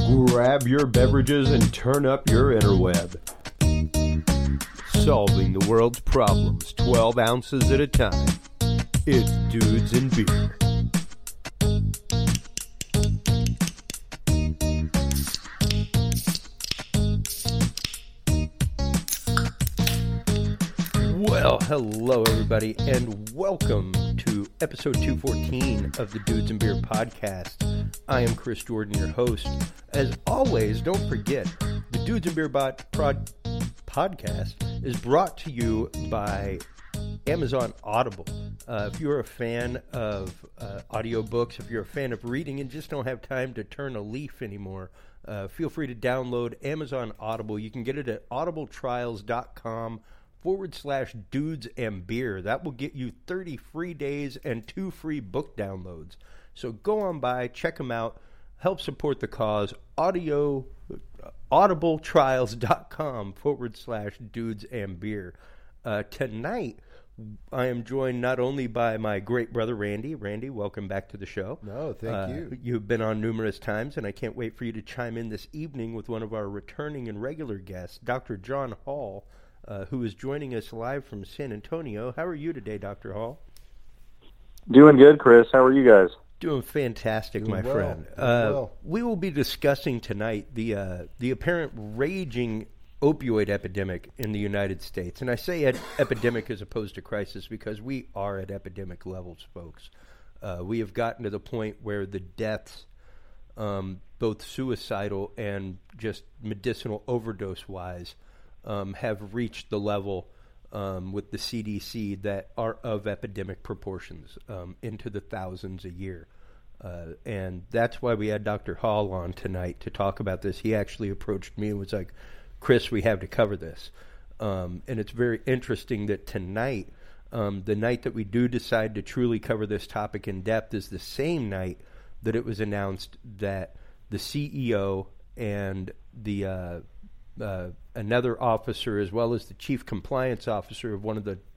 Grab your beverages and turn up your interweb. Solving the world's problems 12 ounces at a time. It's Dudes and Beer. Well, hello everybody, and welcome to episode 214 of the Dudes and Beer podcast. I am Chris Jordan, your host. As always, don't forget, the Dudes and Beer podcast is brought to you by Amazon Audible. If you're a fan of audiobooks, if you're a fan of reading and just don't have time to turn a leaf anymore, feel free to download Amazon Audible. You can get it at audibletrials.com/dudes and beer. That will get you 30 free days and 2 free book downloads. So go on by, check them out, help support the cause. audibletrials.com/dudes and beer. Tonight, I am joined not only by my great brother, Randy. Randy, welcome back to the show. No, thank you. You've been on numerous times, and I can't wait for you to chime in this evening with one of our returning and regular guests, Dr. John Hall, who is joining us live from San Antonio. How are you today, Dr. Hall? Doing good, Chris. How are you guys? Doing fantastic, Doing my well. friend. Well. We will be discussing tonight the apparent raging opioid epidemic in the United States. And I say epidemic as opposed to crisis because we are at epidemic levels, folks. We have gotten to the point where the deaths, both suicidal and just medicinal overdose-wise, have reached the level with the CDC that are of epidemic proportions, into the thousands a year. And that's why we had Dr. Hall on tonight to talk about this. He actually approached me and was like, Chris, we have to cover this. And it's very interesting that tonight, the night that we do decide to truly cover this topic in depth is the same night that it was announced that the CEO and the another officer, as well as the chief compliance officer of one of the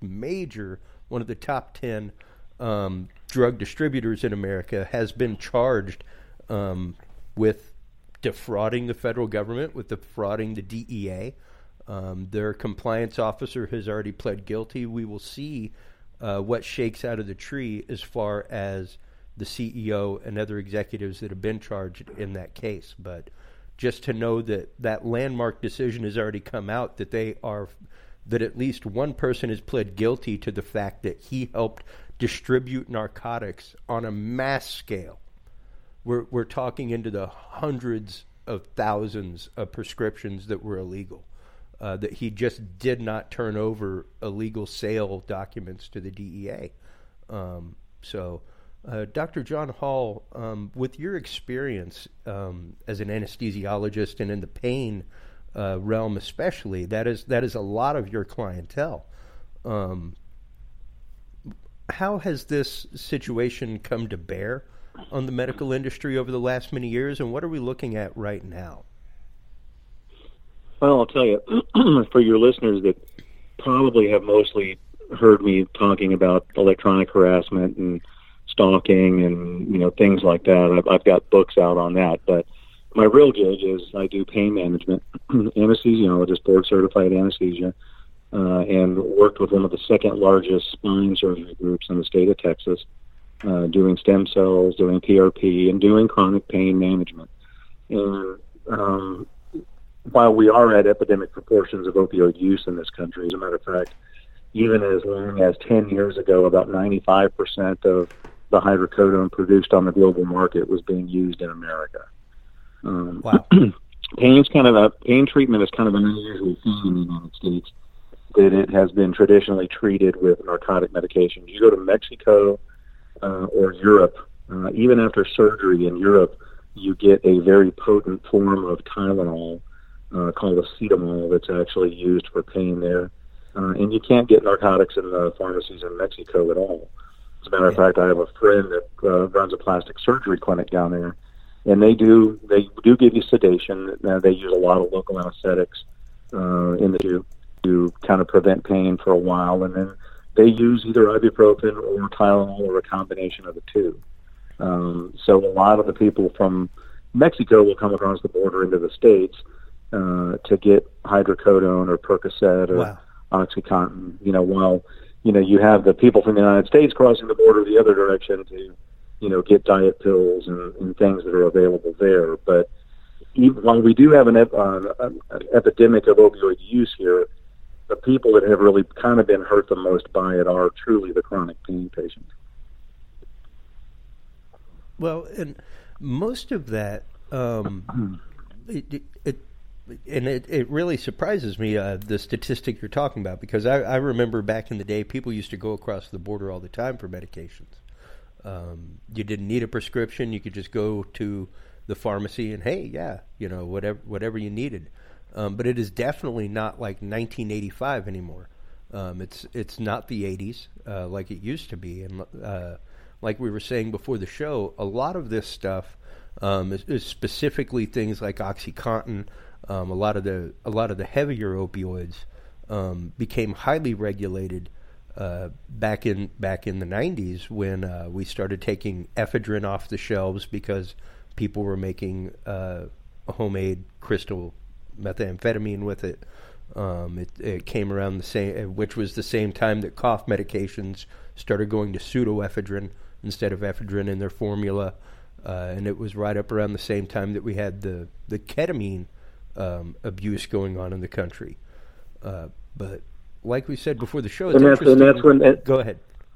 top 10 drug distributors in America, has been charged with defrauding the federal government, with defrauding the DEA. Their compliance officer has already pled guilty. We will see what shakes out of the tree as far as the CEO and other executives that have been charged in that case. But just to know that that landmark decision has already come out, that at least one person has pled guilty to the fact that he helped distribute narcotics on a mass scale. We're talking into the hundreds of thousands of prescriptions that were illegal, that he just did not turn over illegal sale documents to the DEA. Dr. John Hall, with your experience as an anesthesiologist and in the pain realm especially, that is a lot of your clientele. How has this situation come to bear on the medical industry over the last many years, and what are we looking at right now? Well, I'll tell you, for your listeners that probably have mostly heard me talking about electronic harassment and stalking and things like that, I've got books out on that. But my real gig is I do pain management, anesthesiologist, board certified anesthesia, and worked with one of the second largest spine surgery groups in the state of Texas, doing stem cells, doing PRP, and doing chronic pain management. And while we are at epidemic proportions of opioid use in this country, as a matter of fact, even as long as 10 years ago, about 95% of the hydrocodone produced on the global market was being used in America. Wow. Pain treatment is kind of an unusual thing in the United States, that it has been traditionally treated with narcotic medications. You go to Mexico or Europe, even after surgery in Europe, you get a very potent form of Tylenol called acetamol that's actually used for pain there. And you can't get narcotics in the pharmacies in Mexico at all. As a matter of fact, I have a friend that runs a plastic surgery clinic down there, and they do give you sedation. They use a lot of local anesthetics to kind of prevent pain for a while, and then they use either ibuprofen or Tylenol or a combination of the two. So a lot of the people from Mexico will come across the border into the States to get hydrocodone or Percocet or Wow. OxyContin, while, you have the people from the United States crossing the border the other direction to, get diet pills and things that are available there. But while we do have an epidemic of opioid use here, the people that have really kind of been hurt the most by it are truly the chronic pain patients. Well, and most of that, it really surprises me, the statistic you're talking about, because I remember back in the day, people used to go across the border all the time for medications. You didn't need a prescription; you could just go to the pharmacy and whatever you needed. But it is definitely not like 1985 anymore. It's not the 80s like it used to be, and like we were saying before the show, a lot of this stuff is specifically things like OxyContin. A lot of the heavier opioids became highly regulated back in the 90s when we started taking ephedrine off the shelves because people were making a homemade crystal methamphetamine with it. It came around the same, which was the same time that cough medications started going to pseudoephedrine instead of ephedrine in their formula, and it was right up around the same time that we had the ketamine abuse going on in the country. But like we said before the show, it's interesting. Go ahead.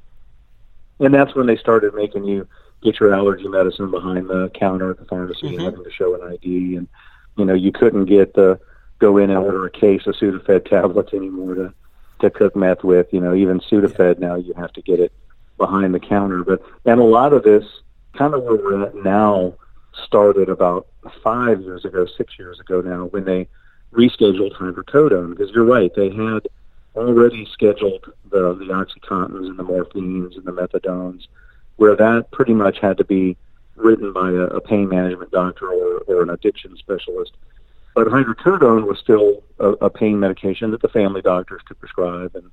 And that's when they started making you get your allergy medicine behind the counter at the pharmacy and having to show an ID. And, you couldn't go in and order a case of Sudafed tablets anymore to cook meth with. Even Sudafed now you have to get it behind the counter. And a lot of this, kind of where we're at now, started about 6 years ago now, when they rescheduled hydrocodone. Because you're right, they had already scheduled the OxyContins and the morphines and the methadones, where that pretty much had to be written by a pain management doctor or an addiction specialist. But hydrocodone was still a pain medication that the family doctors could prescribe, and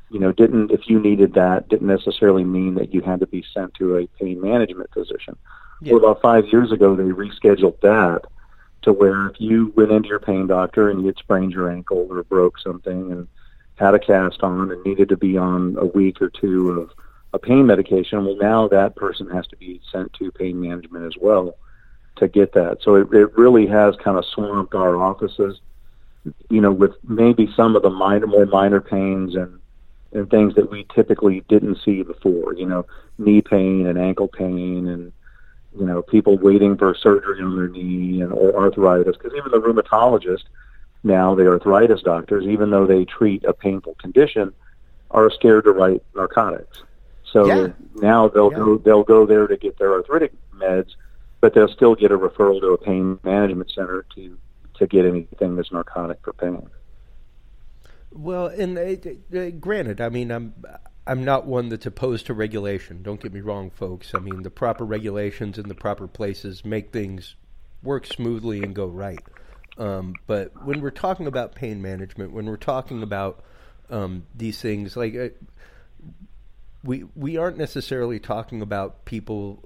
if you needed that, didn't necessarily mean that you had to be sent to a pain management physician. Yeah. Well, about 5 years ago, they rescheduled that to where if you went into your pain doctor and you had sprained your ankle or broke something and had a cast on and needed to be on a week or two of a pain medication, well, now that person has to be sent to pain management as well to get that. So it really has kind of swamped our offices, with maybe some of the more minor pains and things that we typically didn't see before, knee pain and ankle pain and, people waiting for surgery on their knee or arthritis. Because even the rheumatologist now, the arthritis doctors, even though they treat a painful condition, are scared to write narcotics. So now they'll go there to get their arthritic meds, but they'll still get a referral to a pain management center to get anything that's narcotic for pain. Well, and granted, I mean, I'm not one that's opposed to regulation. Don't get me wrong, folks. I mean, the proper regulations in the proper places make things work smoothly and go right. But when we're talking about pain management, when we're talking about these things, like we aren't necessarily talking about people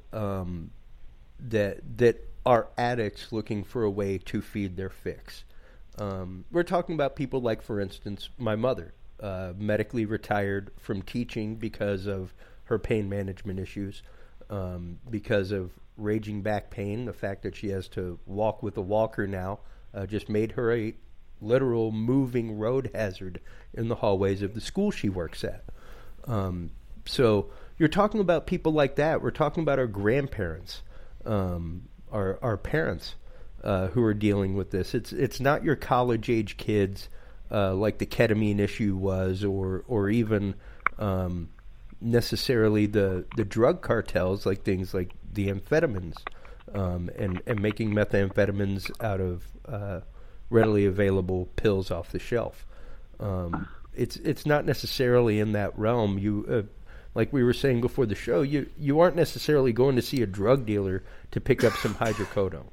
that are addicts looking for a way to feed their fix. We're talking about people like, for instance, my mother, medically retired from teaching because of her pain management issues, because of raging back pain. The fact that she has to walk with a walker now just made her a literal moving road hazard in the hallways of the school she works at. So you're talking about people like that. We're talking about our grandparents, our parents who are dealing with this. It's not your college age kids like the ketamine issue was, or even necessarily the drug cartels, like things like the amphetamines, and making methamphetamines out of readily available pills off the shelf. It's not necessarily in that realm. You like we were saying before the show, you aren't necessarily going to see a drug dealer to pick up some hydrocodone.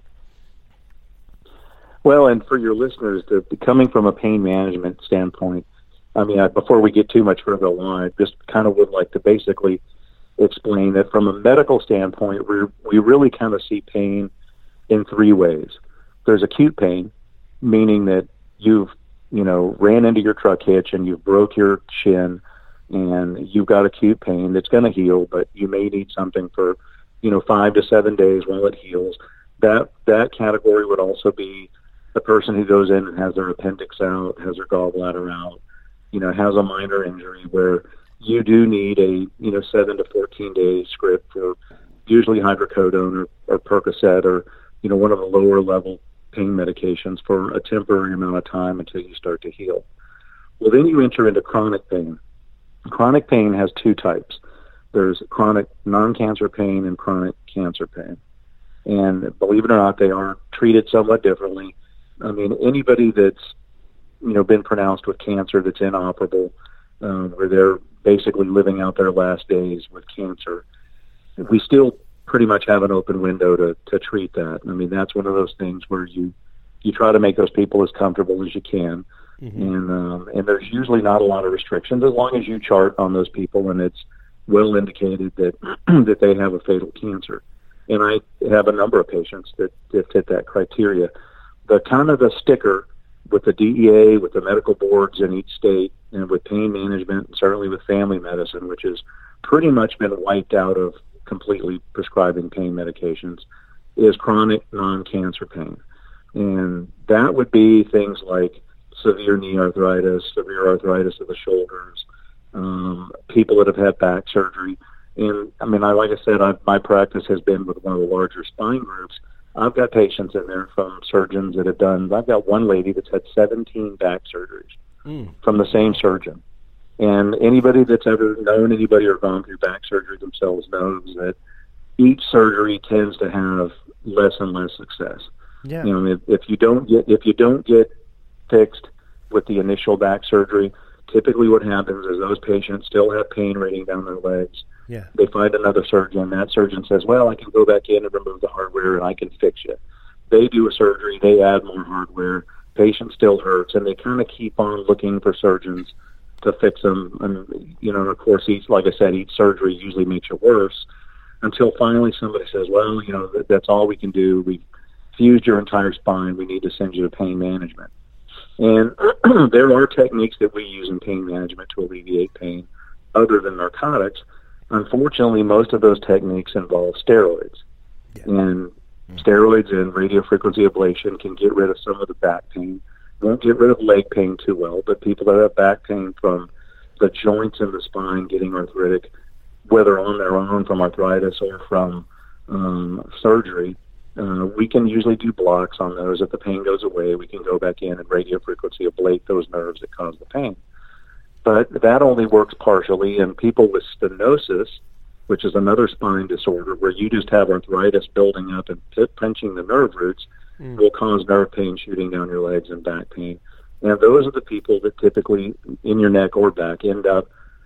Well, and for your listeners, coming from a pain management standpoint, I mean, before we get too much further along, I just kind of would like to basically explain that from a medical standpoint, we really kind of see pain in three ways. There's acute pain, meaning that you've, ran into your truck hitch and you broke your shin and you've got acute pain that's going to heal, but you may need something for, 5 to 7 days while it heals. That category would also be the person who goes in and has their appendix out, has their gallbladder out, has a minor injury where you do need a, 7 to 14 day script for usually hydrocodone or Percocet or, one of the lower level pain medications for a temporary amount of time until you start to heal. Well, then you enter into chronic pain. Chronic pain has two types. There's chronic non-cancer pain and chronic cancer pain. And believe it or not, they are treated somewhat differently. I mean, anybody that's, been pronounced with cancer that's inoperable, where they're basically living out their last days with cancer, we still pretty much have an open window to treat that. I mean, that's one of those things where you try to make those people as comfortable as you can. Mm-hmm. And there's usually not a lot of restrictions as long as you chart on those people and it's well indicated that that they have a fatal cancer. And I have a number of patients that fit that criteria. The kind of the sticker with the DEA, with the medical boards in each state, and with pain management, and certainly with family medicine, which has pretty much been wiped out of completely prescribing pain medications, is chronic non-cancer pain. And that would be things like severe knee arthritis, severe arthritis of the shoulders, people that have had back surgery. And I mean, like I said, my practice has been with one of the larger spine groups. I've got patients in there from surgeons that have done, I've got one lady that's had 17 back surgeries from the same surgeon. And anybody that's ever known anybody or gone through back surgery themselves knows that each surgery tends to have less and less success. Yeah. If you don't get fixed with the initial back surgery, typically what happens is those patients still have pain raining down their legs. Yeah. They find another surgeon. That surgeon says, well, I can go back in and remove the hardware and I can fix you. They do a surgery. They add more hardware. Patient still hurts. And they kind of keep on looking for surgeons to fix them. And, of course, like I said, each surgery usually makes it worse until finally somebody says, well, that's all we can do. We've fused your entire spine. We need to send you to pain management. And there are techniques that we use in pain management to alleviate pain other than narcotics. Unfortunately, most of those techniques involve steroids. Yeah. And steroids and radiofrequency ablation can get rid of some of the back pain. Won't get rid of leg pain too well, but people that have back pain from the joints in the spine getting arthritic, whether on their own from arthritis or from surgery, we can usually do blocks on those. If the pain goes away, we can go back in and radiofrequency ablate those nerves that cause the pain. But that only works partially, and people with stenosis, which is another spine disorder where you just have arthritis building up and pinching the nerve roots, will cause nerve pain shooting down your legs and back pain. And those are the people that typically, in your neck or back, end up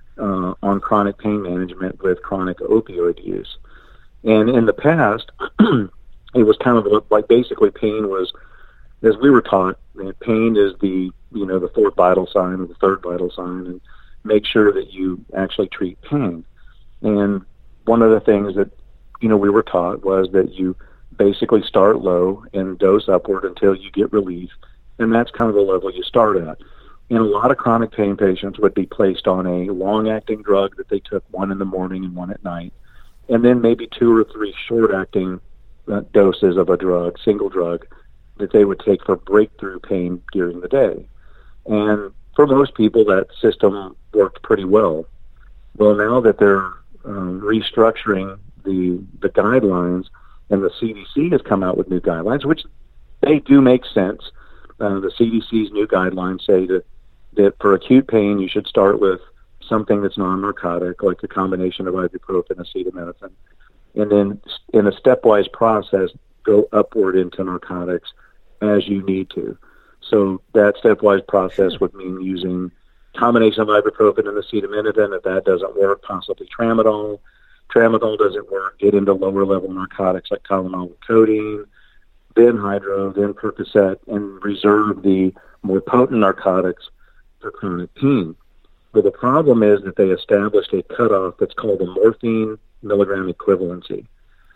on chronic pain management with chronic opioid use. And in the past, it was kind of like basically pain was, as we were taught, pain is the fourth vital sign or the third vital sign, and make sure that you actually treat pain. And one of the things that, we were taught was that you basically start low and dose upward until you get relief. And that's kind of the level you start at. And a lot of chronic pain patients would be placed on a long-acting drug that they took one in the morning and one at night, and then maybe 2 or 3 short-acting doses of a drug, single drug, that they would take for breakthrough pain during the day. And for most people, that system worked pretty well. Well, now that they're restructuring the guidelines, and the CDC has come out with new guidelines, which they do make sense. The CDC's new guidelines say that for acute pain, you should start with something that's non-narcotic, like a combination of ibuprofen, acetaminophen, and then in a stepwise process, go upward into narcotics as you need to. So that stepwise process would mean using combination of ibuprofen and acetaminophen. If that doesn't work, possibly tramadol. Tramadol doesn't work, get into lower-level narcotics like Tylenol with codeine, then Hydro, then Percocet, and reserve the more potent narcotics for chronic pain. But the problem is that they established a cutoff that's called the morphine milligram equivalency.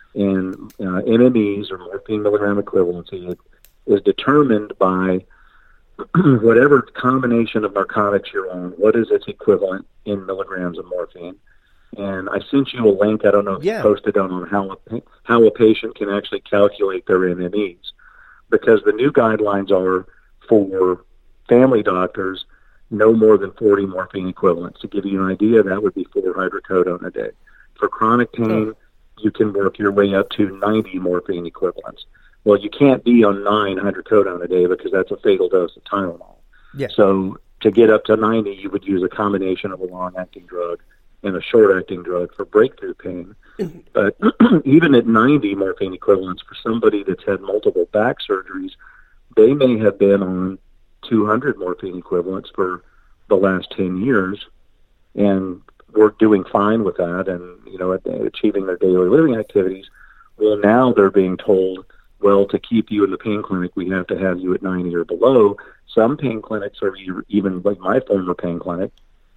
And MMEs, or morphine milligram equivalency, is determined by whatever combination of narcotics you're on, what is its equivalent in milligrams of morphine. And I sent you a link. I don't know if you posted on how a patient can actually calculate their MMEs, because the new guidelines are for family doctors no more than 40 morphine equivalents. To give you an idea, that would be 4 hydrocodone a day. For chronic pain, you can work your way up to 90 morphine equivalents. Well, you can't be on 9 hydrocodone a day because that's a fatal dose of Tylenol. Yeah. So to get up to 90, you would use a combination of a long-acting drug and a short-acting drug for breakthrough pain. But even at 90 morphine equivalents, for somebody that's had multiple back surgeries, they may have been on 200 morphine equivalents for the last 10 years, and we're doing fine with that and, achieving their daily living activities. Well, now they're being told, well, to keep you in the pain clinic, we have to have you at 90 or below. Some pain clinics, or even like my former pain clinic,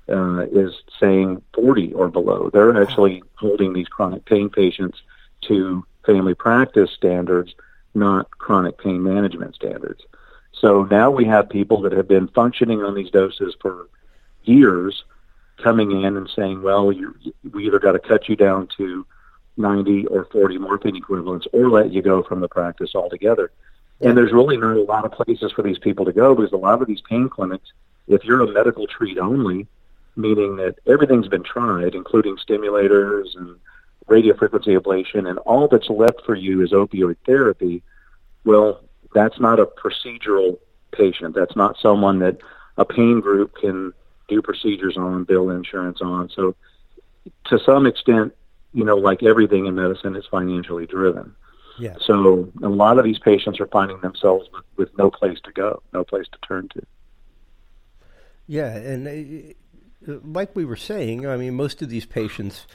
is saying 40 or below. They're actually holding these chronic pain patients to family practice standards, not chronic pain management standards. So now we have people that have been functioning on these doses for years coming in and saying, well, we either got to cut you down to 90 or 40 morphine equivalents or let you go from the practice altogether. And there's really not a lot of places for these people to go, because a lot of these pain clinics, if you're a medical treat only, meaning that everything's been tried, including stimulators and radiofrequency ablation, and all that's left for you is opioid therapy, well, that's not a procedural patient. That's not someone that a pain group can do procedures on, bill insurance on. So to some extent, like everything in medicine, it's financially driven. Yeah. So a lot of these patients are finding themselves with no place to go, no place to turn to. Yeah, and like we were saying, I mean, most of these patients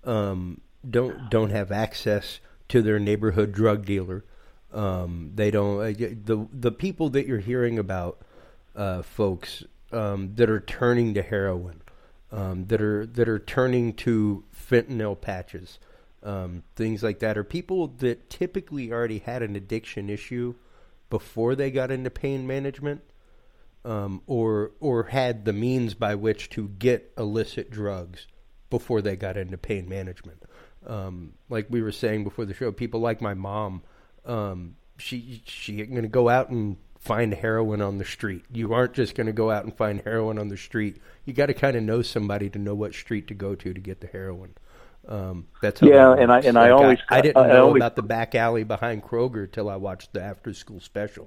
don't have access to their neighborhood drug dealer. They don't. The people that you're hearing about, folks that are turning to heroin, that are turning to fentanyl patches, things like that, are people that typically already had an addiction issue before they got into pain management, or had the means by which to get illicit drugs before they got into pain management. Like we were saying before the show, people like my mom, she ain't going to go out and find heroin on the street. You aren't just going to go out and find heroin on the street. You got to kind of know somebody to know what street to go to get the heroin. That's how I didn't know about the back alley behind Kroger till I watched the After School Special.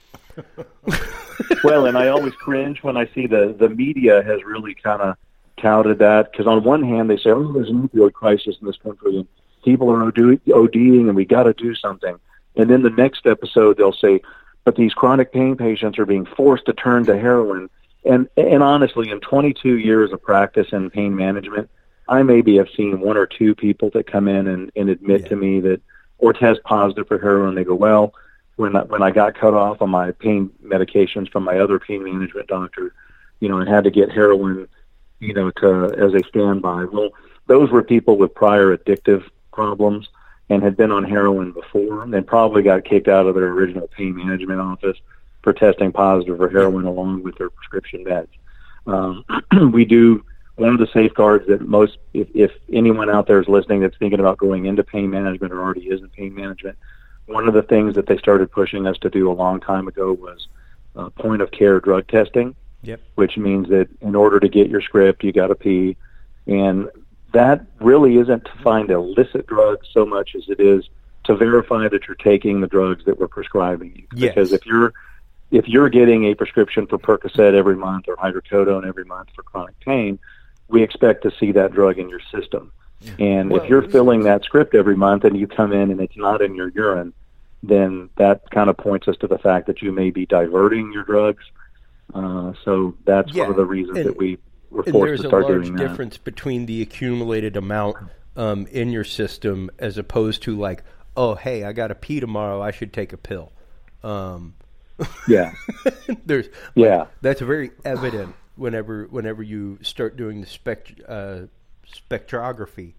Well, and I always cringe when I see the media has really kind of touted that, because on one hand they say, oh, there's an opioid crisis in this country and people are ODing and we got to do something. And then the next episode they'll say, but these chronic pain patients are being forced to turn to heroin. And honestly, in 22 years of practice in pain management, I maybe have seen 1 or 2 people that come in and admit to me that, or test positive for heroin. They go, well, when I got cut off on my pain medications from my other pain management doctor, I had to get heroin, as a standby. Well, those were people with prior addictive problems and had been on heroin before, and probably got kicked out of their original pain management office for testing positive for heroin along with their prescription meds. We do, one of the safeguards that most, if anyone out there is listening that's thinking about going into pain management or already is in pain management, one of the things that they started pushing us to do a long time ago was point-of-care drug testing, which means that in order to get your script, you got to pee. And that really isn't to find illicit drugs so much as it is to verify that you're taking the drugs that we're prescribing you. Yes. Because if you're getting a prescription for Percocet every month or hydrocodone every month for chronic pain, we expect to see that drug in your system. And if you're filling that script every month and you come in and it's not in your urine, then that kind of points us to the fact that you may be diverting your drugs. So that's one of the reasons that we were forced to start doing that. There's a large difference between the accumulated amount in your system as opposed to like, oh, hey, I got to pee tomorrow, I should take a pill. Yeah. That's very evident whenever you start doing the spectrography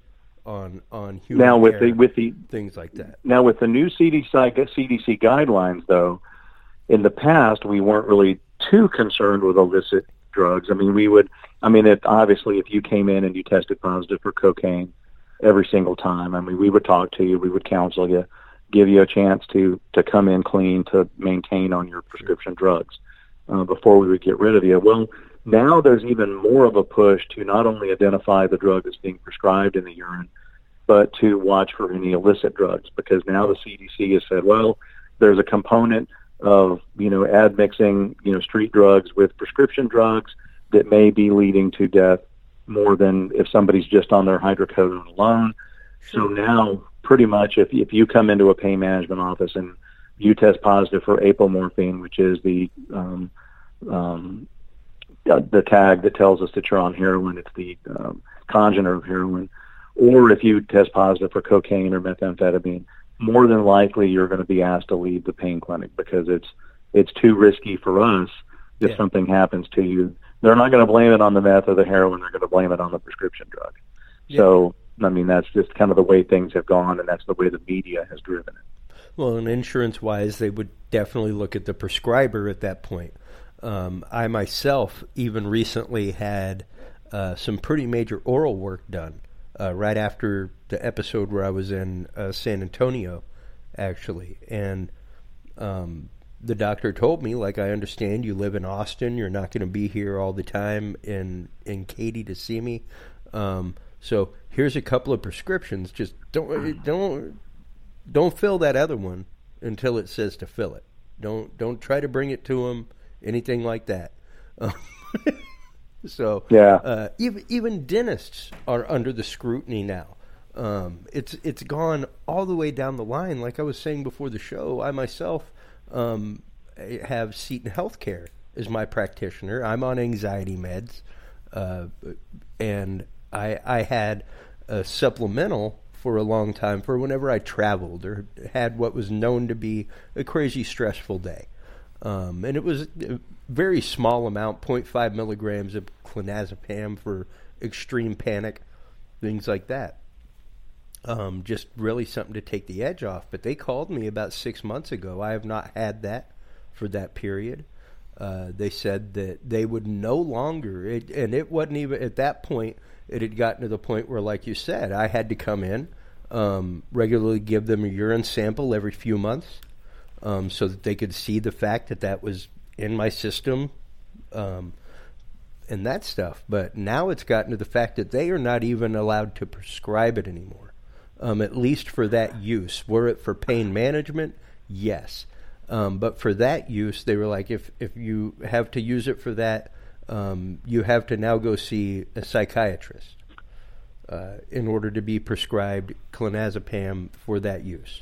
on human now with hair, the things like that. Now with the new CDC guidelines, though, in the past we weren't really too concerned with illicit drugs. I mean, obviously if you came in and you tested positive for cocaine every single time, I mean, we would talk to you, we would counsel you, give you a chance to come in clean, to maintain on your prescription drugs before we would get rid of you. Well, now there's even more of a push to not only identify the drug that's being prescribed in the urine, but to watch for any illicit drugs, because now the CDC has said, well, there's a component of, admixing, street drugs with prescription drugs that may be leading to death more than if somebody's just on their hydrocodone alone. Sure. So now pretty much if you come into a pain management office and you test positive for apomorphine, which is the tag that tells us that you're on heroin, it's the congener of heroin, or if you test positive for cocaine or methamphetamine, more than likely you're going to be asked to leave the pain clinic because it's too risky for us if something happens to you. They're not going to blame it on the meth or the heroin. They're going to blame it on the prescription drug. Yeah. So, I mean, that's just kind of the way things have gone, and that's the way the media has driven it. Well, and insurance-wise, they would definitely look at the prescriber at that point. I myself even recently had some pretty major oral work done right after the episode where I was in San Antonio, actually. And the doctor told me, like, I understand you live in Austin. You're not going to be here all the time in Katy to see me. So here's a couple of prescriptions. Just don't fill that other one until it says to fill it. Don't try to bring it to them. Anything like that. So yeah, even dentists are under the scrutiny now. It's gone all the way down the line. Like I was saying before the show, I myself have Seton Healthcare as my practitioner. I'm on anxiety meds, and I had a supplemental for a long time for whenever I traveled or had what was known to be a crazy stressful day. And it was a very small amount, 0.5 milligrams of clonazepam for extreme panic, things like that. Just really something to take the edge off. But they called me about 6 months ago. I have not had that for that period. They said that they would no longer, and it wasn't even, at that point, it had gotten to the point where, like you said, I had to come in, regularly give them a urine sample every few months. So that they could see the fact that was in my system and that stuff. But now it's gotten to the fact that they are not even allowed to prescribe it anymore, at least for that use. Were it for pain management? Yes. But for that use, they were like, if you have to use it for that, you have to now go see a psychiatrist in order to be prescribed clonazepam for that use.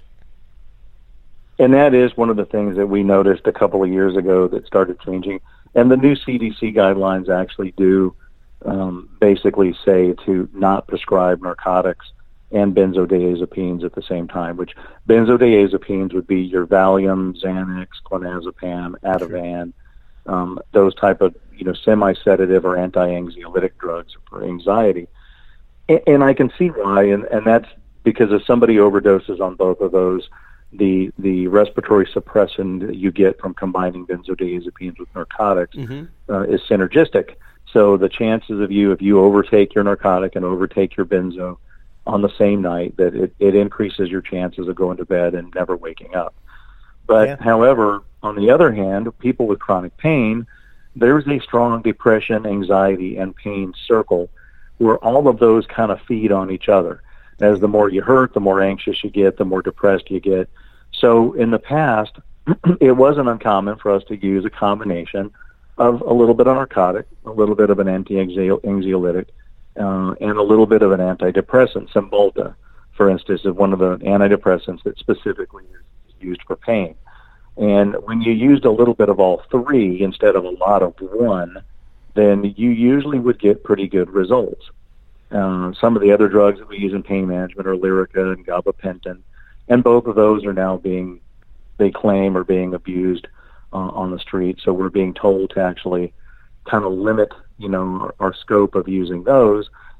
And that is one of the things that we noticed a couple of years ago that started changing. And the new CDC guidelines actually do basically say to not prescribe narcotics and benzodiazepines at the same time, which benzodiazepines would be your Valium, Xanax, clonazepam, Ativan, those type of semi-sedative or anti-anxiolytic drugs for anxiety. And I can see why, and that's because if somebody overdoses on both of those, the respiratory suppression that you get from combining benzodiazepines with narcotics is synergistic. So the chances of if you overtake your narcotic and overtake your benzo on the same night, that it increases your chances of going to bed and never waking up. But however, on the other hand, people with chronic pain, there's a strong depression, anxiety, and pain circle where all of those kind of feed on each other. As the more you hurt, the more anxious you get, the more depressed you get. So in the past, it wasn't uncommon for us to use a combination of a little bit of narcotic, a little bit of an anti-anxiolytic, and a little bit of an antidepressant. Cymbalta, for instance, is one of the antidepressants that specifically is used for pain. And when you used a little bit of all three instead of a lot of one, then you usually would get pretty good results. Some of the other drugs that we use in pain management are Lyrica and gabapentin, and both of those are now they claim, are being abused on the street. So we're being told to actually kind of limit, our scope of using those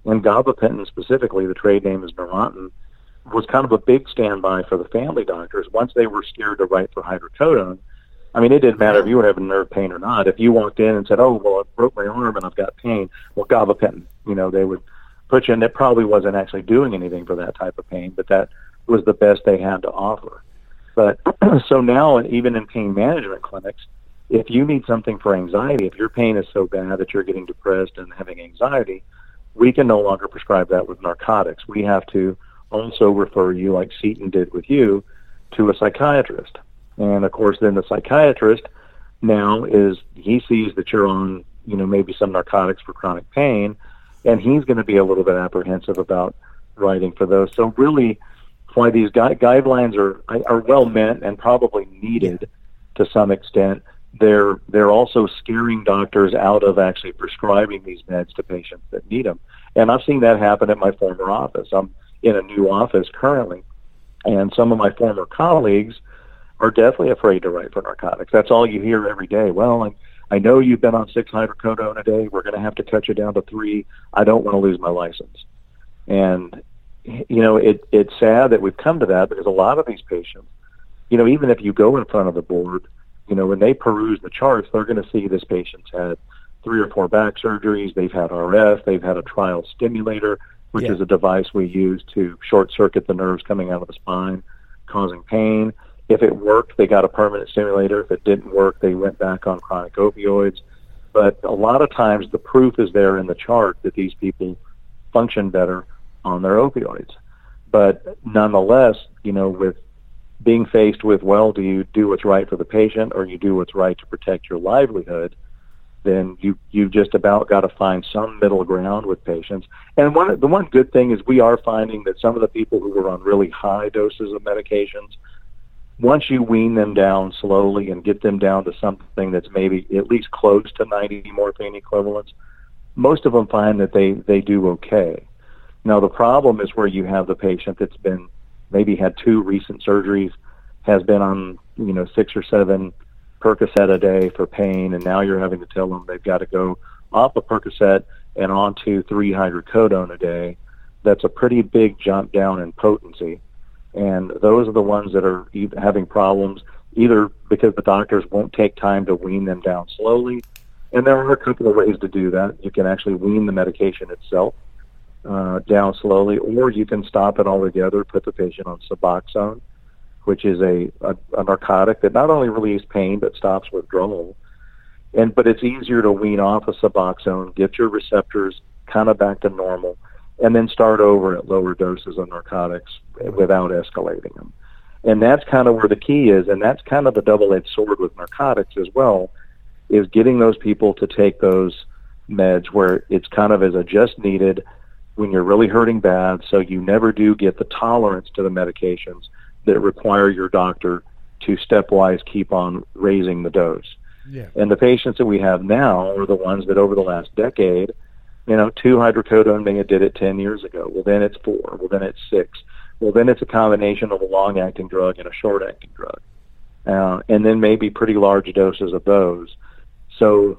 And gabapentin specifically, the trade name is Neurontin, was kind of a big standby for the family doctors. Once they were scared to write for hydrocodone, I mean, it didn't matter if you were having nerve pain or not. If you walked in and said, oh, well, I broke my arm and I've got pain, well, gabapentin, they would put you in. It probably wasn't actually doing anything for that type of pain, but that was the best they had to offer. But so now, even in pain management clinics, if you need something for anxiety, if your pain is so bad that you're getting depressed and having anxiety, we can no longer prescribe that with narcotics. We have to also refer you, like Seton did with you, to a psychiatrist. And of course, then the psychiatrist now he sees that you're on, maybe some narcotics for chronic pain, and he's going to be a little bit apprehensive about writing for those. So really, why these guidelines are well meant and probably needed to some extent, they're also scaring doctors out of actually prescribing these meds to patients that need them. And I've seen that happen at my former office. I'm in a new office currently, and some of my former colleagues are definitely afraid to write for narcotics. That's all you hear every day. Well, I know you've been on 6 hydrocodone a day. We're going to have to cut you down to 3. I don't want to lose my license. And, it's sad that we've come to that, because a lot of these patients, even if you go in front of the board, when they peruse the charts, they're going to see this patient's had 3 or 4 back surgeries. They've had RF. They've had a trial stimulator, which is a device we use to short circuit the nerves coming out of the spine, causing pain. If it worked, they got a permanent stimulator. If it didn't work, they went back on chronic opioids. But a lot of times the proof is there in the chart that these people function better on their opioids. But nonetheless, with being faced with, well, do you do what's right for the patient or you do what's right to protect your livelihood, then you've just about got to find some middle ground with patients. And the one good thing is we are finding that some of the people who were on really high doses of medications, once you wean them down slowly and get them down to something that's maybe at least close to 90 morphine equivalents, most of them find that they do okay. Now, the problem is where you have the patient that's been maybe had 2 recent surgeries, has been on 6 or 7 Percocet a day for pain, and now you're having to tell them they've got to go off of Percocet and onto 3 hydrocodone a day. That's a pretty big jump down in potency. And those are the ones that are having problems, either because the doctors won't take time to wean them down slowly. And there are a couple of ways to do that. You can actually wean the medication itself down slowly, or you can stop it altogether, put the patient on Suboxone, which is a narcotic that not only relieves pain but stops withdrawal. But it's easier to wean off of Suboxone, get your receptors kind of back to normal, and then start over at lower doses of narcotics without escalating them. And that's kind of where the key is, and that's kind of the double-edged sword with narcotics as well, is getting those people to take those meds where it's kind of as a just needed when you're really hurting bad, so you never do get the tolerance to the medications that require your doctor to stepwise keep on raising the dose. Yeah. And the patients that we have now are the ones that over the last decade, 2 hydrocodone may have did it 10 years ago. Well, then it's 4. Well, then it's 6. Well, then it's a combination of a long-acting drug and a short-acting drug. And then maybe pretty large doses of those. So,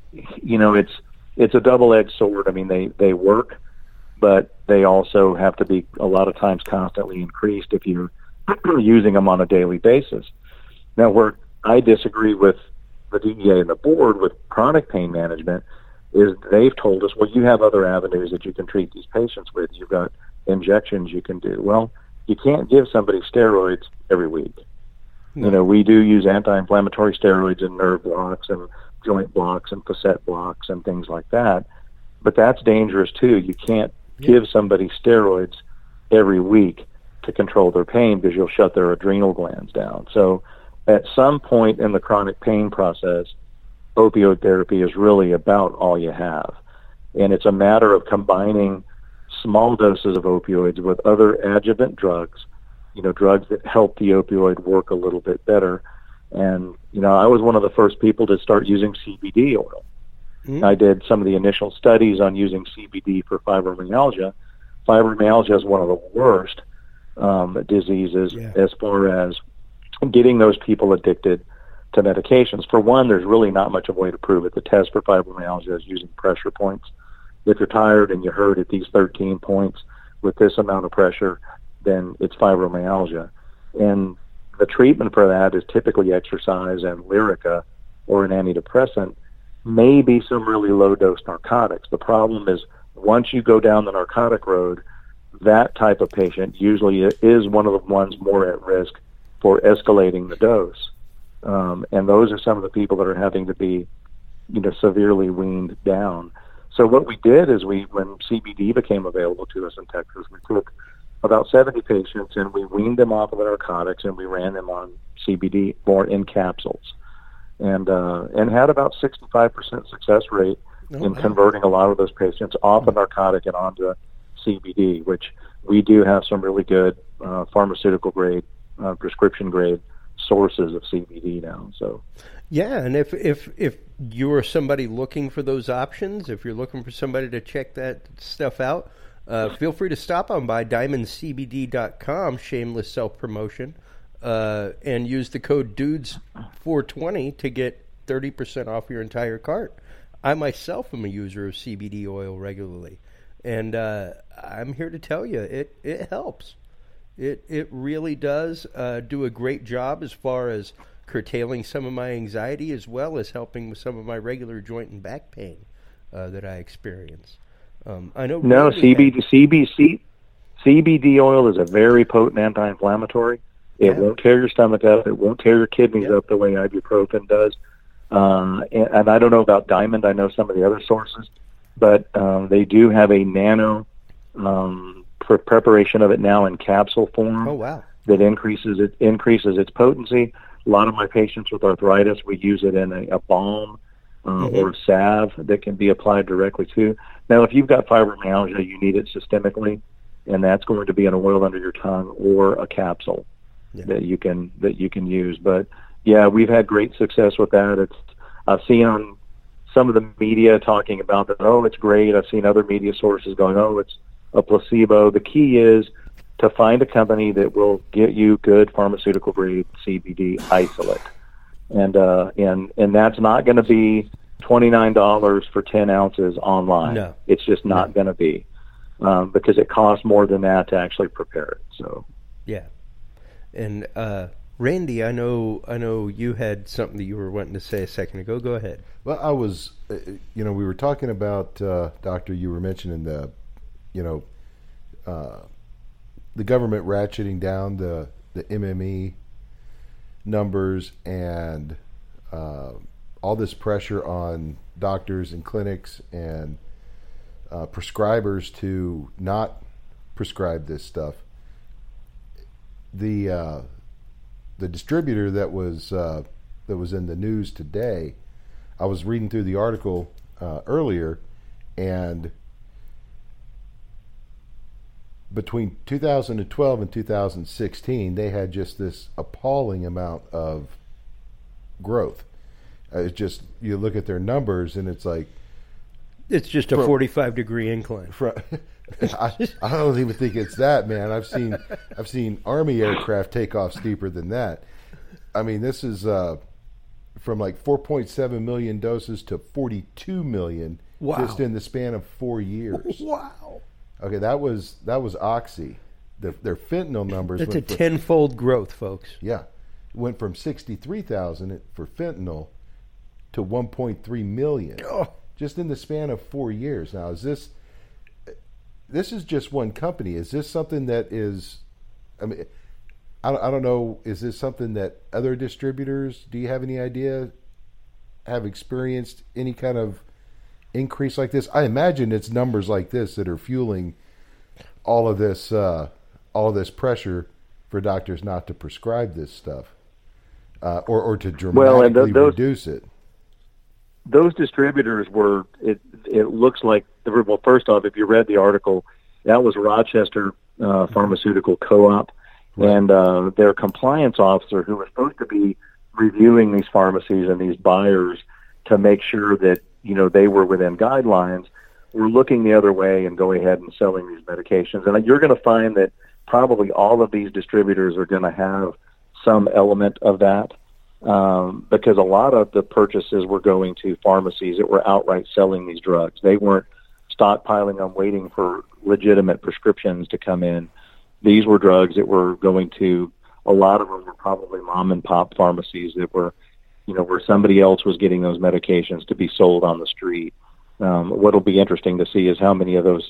it's a double-edged sword. I mean, they work, but they also have to be a lot of times constantly increased if you're using them on a daily basis. Now, where I disagree with the DEA and the board with chronic pain management is they've told us, well, you have other avenues that you can treat these patients with. You've got injections you can do. Well, you can't give somebody steroids every week. No. We do use anti-inflammatory steroids and nerve blocks and joint blocks and facet blocks and things like that. But that's dangerous too. You can't give somebody steroids every week to control their pain because you'll shut their adrenal glands down. So at some point in the chronic pain process, opioid therapy is really about all you have. And it's a matter of combining small doses of opioids with other adjuvant drugs, drugs that help the opioid work a little bit better. And, I was one of the first people to start using CBD oil. Mm-hmm. I did some of the initial studies on using CBD for fibromyalgia. Fibromyalgia is one of the worst diseases as far as getting those people addicted to medications. For one, there's really not much of a way to prove it. The test for fibromyalgia is using pressure points. if you're tired and you hurt at these 13 points with this amount of pressure, then it's fibromyalgia. And the treatment for that is typically exercise and Lyrica or an antidepressant, maybe some really low-dose narcotics. The problem is once you go down the narcotic road, that type of patient usually is one of the ones more at risk for escalating the dose. And those are some of the people that are having to be, severely weaned down. So what we did is when CBD became available to us in Texas, we took about 70 patients and we weaned them off of the narcotics and we ran them on CBD more in capsules, and had about 65% success rate in converting a lot of those patients off a narcotic and onto CBD, which we do have some really good pharmaceutical grade, prescription grade sources of CBD now. So, yeah, and if you're somebody looking for those options, if you're looking for somebody to check that stuff out, feel free to stop on by diamondcbd.com, shameless self-promotion, and use the code DUDES420 to get 30% off your entire cart. I myself am a user of CBD oil regularly, and I'm here to tell you it helps. It really does do a great job as far as curtailing some of my anxiety, as well as helping with some of my regular joint and back pain that I experience. I know. No, CBD oil is a very potent anti-inflammatory. It won't tear your stomach up. It won't tear your kidneys up the way ibuprofen does. And I don't know about Diamond. I know some of the other sources, but they do have a nano preparation of it now in capsule form. Oh, wow. That increases its potency. A lot of my patients with arthritis, we use it in a balm or a salve that can be applied directly to. Now, if you've got fibromyalgia, you need it systemically, and that's going to be an oil under your tongue or a capsule that you can use. But yeah, we've had great success with that. I've seen on some of the media talking about that. Oh, it's great. I've seen other media sources going, oh, it's a placebo. The key is to find a company that will get you good pharmaceutical grade CBD isolate, and that's not going to be $29 for 10 ounces online. No. It's just not going to be, because it costs more than that to actually prepare it. So, yeah. And Randy, I know you had something that you were wanting to say a second ago. Go ahead. Well, I was, we were talking about, Doctor, you were mentioning the government ratcheting down the MME numbers and all this pressure on doctors and clinics and prescribers to not prescribe this stuff. The distributor that was in the news today, I was reading through the article earlier, and between 2012 and 2016, they had just this appalling amount of growth. It's just, you look at their numbers and it's like, it's just a 45-degree incline. I don't even think it's that, man. I've seen Army aircraft take off steeper than that. I mean, this is from like 4.7 million doses to 42 million just in the span of 4 years. Wow. Okay, that was Oxy. Their fentanyl numbers. That's a tenfold growth, folks. Yeah, it went from 63,000 for fentanyl to 1.3 million just in the span of 4 years. Now, is this is just one company? Is this something that is? I mean, I don't know. Is this something that other distributors? Do you have any idea? Have experienced any kind of increase like this? I imagine it's numbers like this that are fueling all of this pressure for doctors not to prescribe this stuff, or to dramatically reduce it. Those distributors were. It looks like, well, first off, if you read the article, that was Rochester Pharmaceutical Co-op, right. And their compliance officer, who was supposed to be reviewing these pharmacies and these buyers to make sure that they were within guidelines, were looking the other way and going ahead and selling these medications. And you're going to find that probably all of these distributors are going to have some element of that, because a lot of the purchases were going to pharmacies that were outright selling these drugs. They weren't stockpiling them, waiting for legitimate prescriptions to come in. These were drugs that were going to, a lot of them were probably mom and pop pharmacies that were, where somebody else was getting those medications to be sold on the street. What'll be interesting to see is how many of those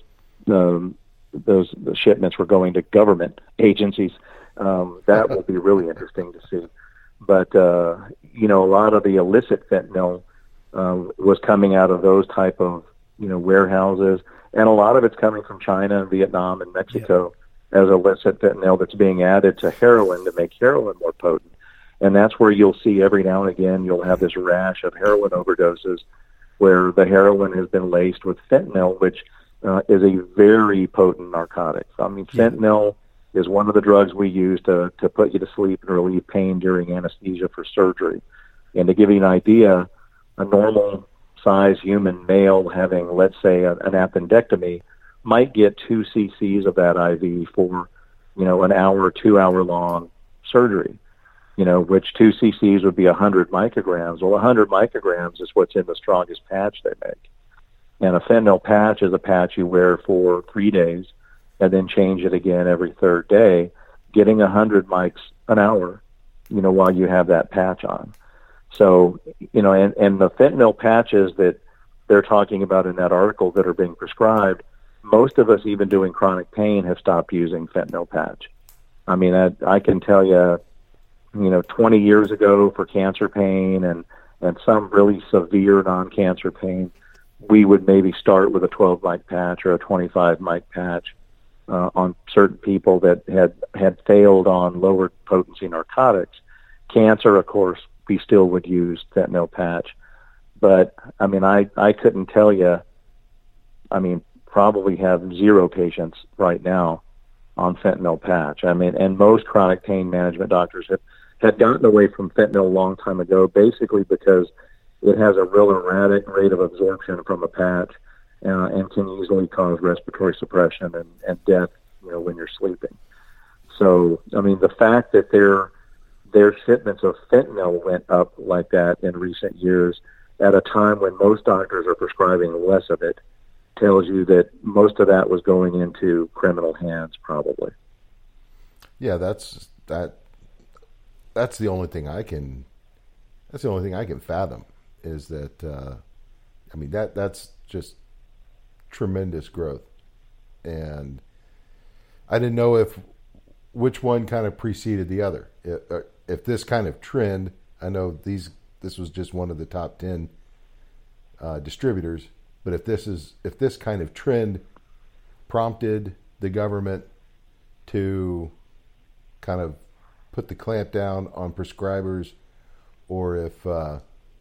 shipments were going to government agencies. That will be really interesting to see. But, a lot of the illicit fentanyl was coming out of those type of, warehouses. And a lot of it's coming from China and Vietnam and Mexico as illicit fentanyl that's being added to heroin to make heroin more potent. And that's where you'll see every now and again, you'll have this rash of heroin overdoses where the heroin has been laced with fentanyl, which is a very potent narcotic. I mean, fentanyl is one of the drugs we use to put you to sleep and relieve pain during anesthesia for surgery. And to give you an idea, a normal size human male having, let's say, an appendectomy might get 2 cc's of that IV for, an hour, 2 hour long surgery, which 2 cc's would be 100 micrograms. Well, 100 micrograms is what's in the strongest patch they make. And a fentanyl patch is a patch you wear for 3 days and then change it again every third day, getting 100 mics an hour, while you have that patch on. So, and the fentanyl patches that they're talking about in that article that are being prescribed, most of us, even doing chronic pain, have stopped using fentanyl patch. I mean, I can tell you, 20 years ago for cancer pain and some really severe non-cancer pain, we would maybe start with a 12 mic patch or a 25 mic patch on certain people that had failed on lower potency narcotics. Cancer, of course, we still would use fentanyl patch. But, I mean, I couldn't tell you, probably have 0 patients right now on fentanyl patch. I mean, and most chronic pain management doctors had gotten away from fentanyl a long time ago, basically because it has a real erratic rate of absorption from a patch and can easily cause respiratory suppression and death, when you're sleeping. So, I mean, the fact that their shipments of fentanyl went up like that in recent years at a time when most doctors are prescribing less of it tells you that most of that was going into criminal hands, probably. Yeah, that's the only thing I can fathom is that that's just tremendous growth. And I didn't know which one kind of preceded the other. If this kind of trend, I know this was just one of the top 10 distributors, but if this kind of trend prompted the government to kind of put the clamp down on prescribers, or if I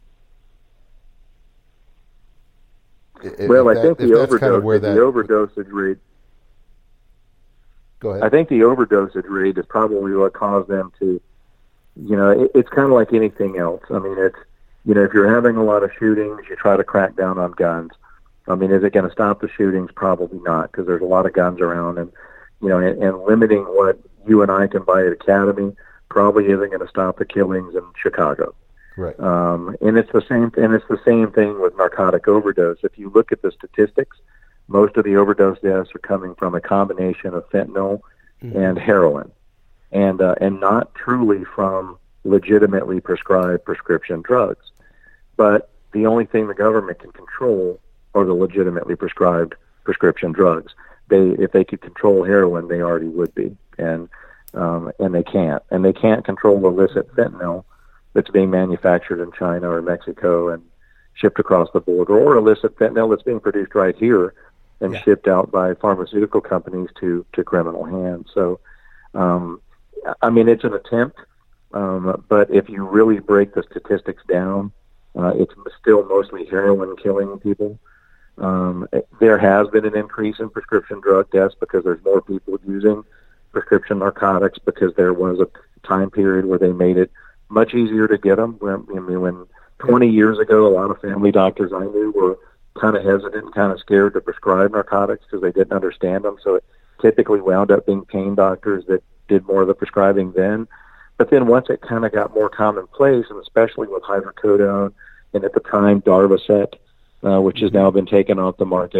think the overdosage rate. Go ahead. I think the overdosage rate is probably what caused them to, it's kind of like anything else. I mean, it's, if you're having a lot of shootings, you try to crack down on guns. I mean, is it going to stop the shootings? Probably not, because there's a lot of guns around, and and limiting what you and I can buy at Academy probably isn't going to stop the killings in Chicago. Right. And it's the same thing with narcotic overdose. If you look at the statistics, most of the overdose deaths are coming from a combination of fentanyl and heroin, and not truly from legitimately prescribed prescription drugs. But the only thing the government can control are the legitimately prescribed prescription drugs. If they could control heroin, they already would be, and they can't. And they can't control illicit fentanyl that's being manufactured in China or Mexico and shipped across the border, or illicit fentanyl that's being produced right here and shipped out by pharmaceutical companies to criminal hands. So, it's an attempt, but if you really break the statistics down, it's still mostly heroin killing people. There has been an increase in prescription drug deaths because there's more people using prescription narcotics, because there was a time period where they made it much easier to get them. When 20 years ago, a lot of family doctors I knew were kind of hesitant, kind of scared to prescribe narcotics because they didn't understand them. So it typically wound up being pain doctors that did more of the prescribing then. But then once it kind of got more commonplace, and especially with hydrocodone and at the time Darvocet, which has now been taken off the market,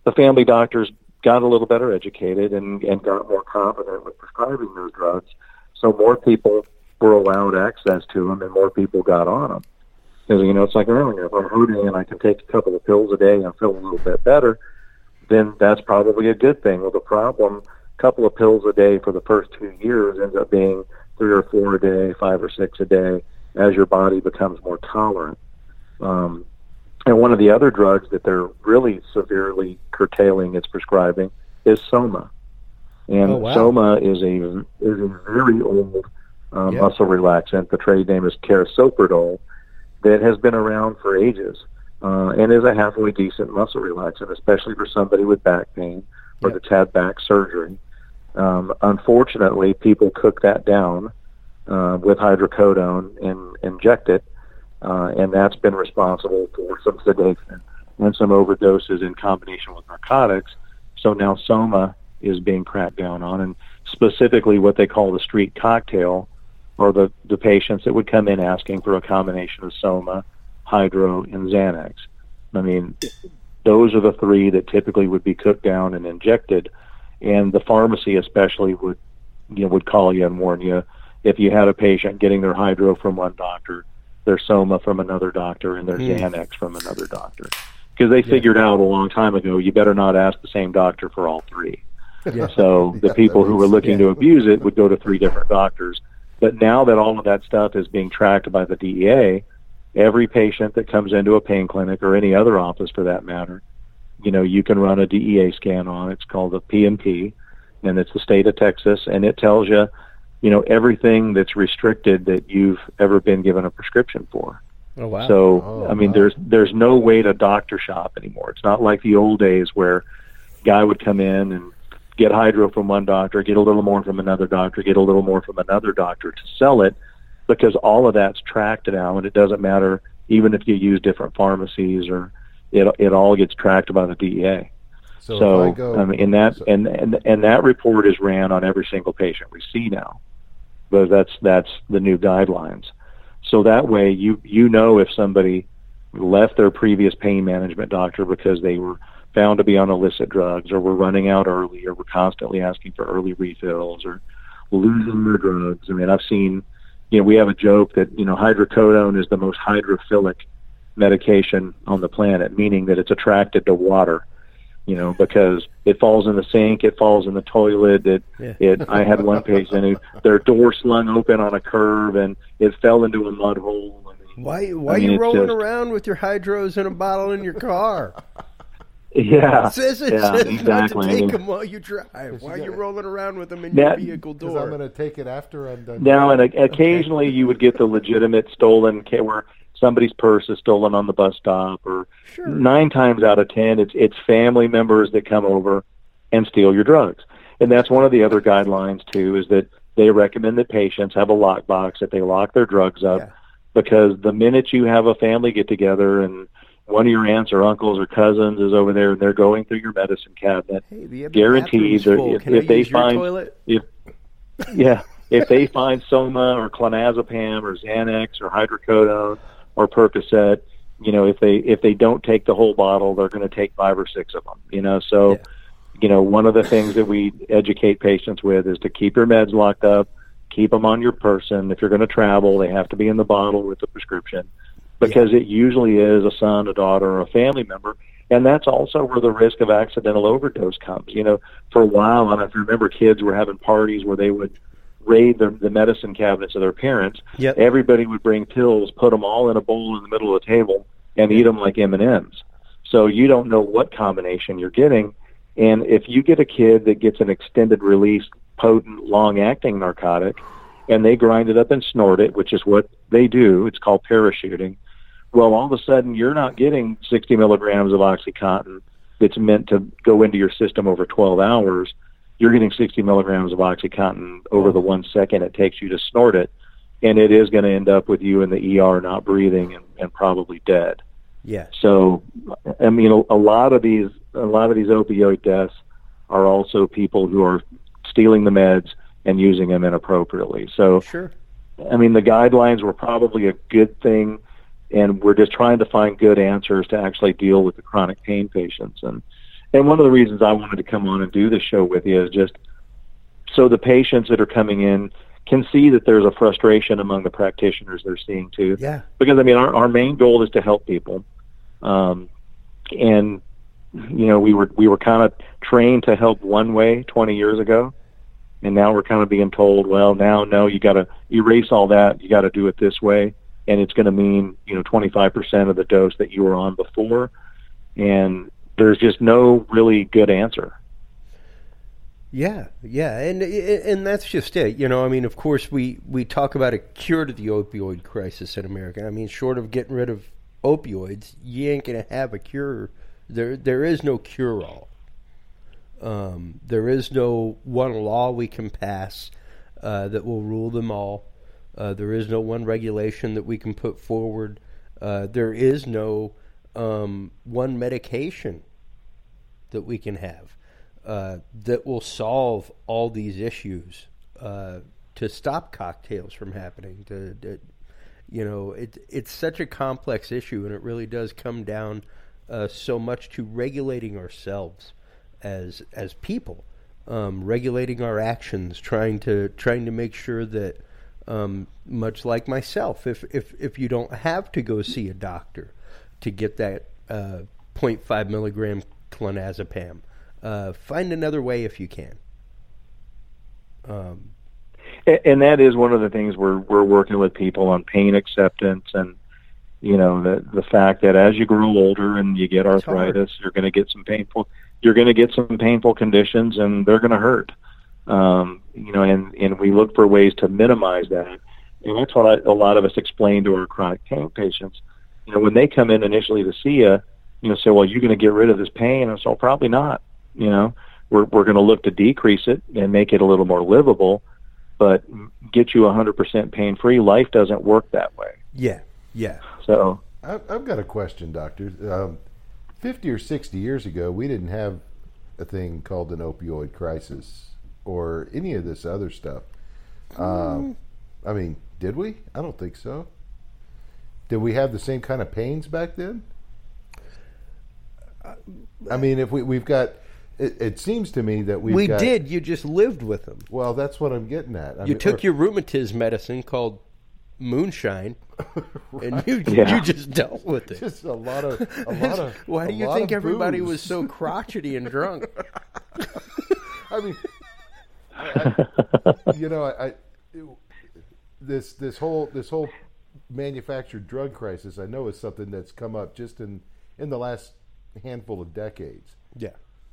the family doctors got a little better educated and got more confident with prescribing those drugs. So more people were allowed access to them and more people got on them. Because, it's like earlier, if I'm hurting and I can take a couple of pills a day and feel a little bit better, then that's probably a good thing. Well, the problem, a couple of pills a day for the first 2 years ends up being 3 or 4 a day, 5 or 6 a day, as your body becomes more tolerant. And one of the other drugs that they're really severely curtailing its prescribing is Soma. And Soma is a very old muscle relaxant. The trade name is Carisoprodol, that has been around for ages and is a halfway decent muscle relaxant, especially for somebody with back pain or that's had back surgery. Unfortunately, people cook that down with hydrocodone and inject it, and that's been responsible for some sedation and some overdoses in combination with narcotics. So now Soma is being cracked down on, and specifically what they call the street cocktail, or the patients that would come in asking for a combination of Soma, Hydro, and Xanax. I mean, those are the three that typically would be cooked down and injected, and the pharmacy especially would call you and warn you if you had a patient getting their Hydro from one doctor, their Soma from another doctor, and their Xanax from another doctor. Because they figured out a long time ago, you better not ask the same doctor for all three. So the people who were looking to abuse it would go to 3 different doctors. But now that all of that stuff is being tracked by the DEA, every patient that comes into a pain clinic or any other office for that matter, you can run a DEA scan on. It's called a PMP, and it's the state of Texas, and it tells you, everything that's restricted that you've ever been given a prescription for. Oh, wow. So, there's no way to doctor shop anymore. It's not like the old days where a guy would come in and get Hydro from one doctor, get a little more from another doctor, get a little more from another doctor to sell it, because all of that's tracked now, and it doesn't matter even if you use different pharmacies, or it all gets tracked by the DEA. So that report is ran on every single patient we see now, because that's the new guidelines. So that way you if somebody left their previous pain management doctor because they were found to be on illicit drugs, or were running out early, or were constantly asking for early refills, or losing their drugs. I mean, I've seen, we have a joke that, hydrocodone is the most hydrophilic medication on the planet, meaning that it's attracted to water, because it falls in the sink, it falls in the toilet. I had one patient who their door slung open on a curve and it fell into a mud hole. Why are you rolling around with your Hydros in a bottle in your car? Yeah, it says exactly. Not to take them while you drive. Why are you rolling around with them in your vehicle door? I'm going to take it after I'm done. Now, and occasionally you would get the legitimate stolen, where somebody's purse is stolen on the bus stop, or 9 times out of 10, it's family members that come over and steal your drugs. And that's one of the other guidelines too, is that they recommend that patients have a lockbox, that they lock their drugs up, because the minute you have a family get together and one of your aunts or uncles or cousins is over there and they're going through your medicine cabinet, guaranteed if they find if they find Soma or clonazepam or Xanax or hydrocodone or Percocet, if they don't take the whole bottle, they're going to take 5 or 6 of them. So one of the things that we educate patients with is to keep your meds locked up, keep them on your person. If you're going to travel, they have to be in the bottle with the prescription, because it usually is a son, a daughter, or a family member. And that's also where the risk of accidental overdose comes. For a while, and if you remember, kids were having parties where they would raid the medicine cabinets of their parents. Everybody would bring pills, put them all in a bowl in the middle of the table, and eat them like M&Ms. So you don't know what combination you're getting. And if you get a kid that gets an extended release, potent, long-acting narcotic, and they grind it up and snort it, which is what they do, it's called parachuting, well, all of a sudden you're not getting 60 milligrams of OxyContin that's meant to go into your system over 12 hours. You're getting 60 milligrams of OxyContin over the 1 second it takes you to snort it, and it is going to end up with you in the ER not breathing and probably dead. Yeah. So, I mean, a lot of these opioid deaths are also people who are stealing the meds and using them inappropriately. So, I mean, the guidelines were probably a good thing, and we're just trying to find good answers to actually deal with the chronic pain patients. And And one of the reasons I wanted to come on and do this show with you is just so the patients that are coming in can see that there's a frustration among the practitioners they're seeing too. Yeah. Because, I mean, our main goal is to help people. And, you know, we were kind of trained to help one way 20 years ago. And now we're kind of being told, well, now, no, you got to erase all that. You got to do it this way. And it's going to mean, you know, 25% of the dose that you were on before. And there's just no really good answer. Yeah, and that's just it. You know, I mean, of course, we talk about a cure to the opioid crisis in America. I mean, short of getting rid of opioids, you ain't going to have a cure. There is no cure-all. There is no one law we can pass that will rule them all. There is no one regulation that we can put forward. There is no one medication that we can have that will solve all these issues to stop cocktails from happening. You know, it's such a complex issue, and it really does come down so much to regulating ourselves as people, regulating our actions, trying to make sure that, much like myself, if you don't have to go see a doctor to get that 0.5 milligram clonazepam, find another way if you can. And that is one of the things we're working with people on, pain acceptance, and you know the fact that as you grow older and you get arthritis, you're going to get some painful conditions, and they're going to hurt. You know, and we look for ways to minimize that, and that's what a lot of us explain to our chronic pain patients. You know, when they come in initially to see you, you know, say, well, you're going to get rid of this pain, and so probably not. You know, we're going to look to decrease it and make it a little more livable, but get you 100% pain-free. Life doesn't work that way. Yeah. So I've got a question, Doctor. 50 or 60 years ago, we didn't have a thing called an opioid crisis or any of this other stuff. I mean, did we? I don't think so. Did we have the same kind of pains back then? I mean, if we've got... It seems to me that we did. You just lived with them. Well, that's what I'm getting at. You took your rheumatism medicine called moonshine, right. And you just dealt with it. Just a lot of. Why do you think everybody was so crotchety and drunk? I mean, this whole manufactured drug crisis, I know, is something that's come up just in the last handful of decades. Yeah.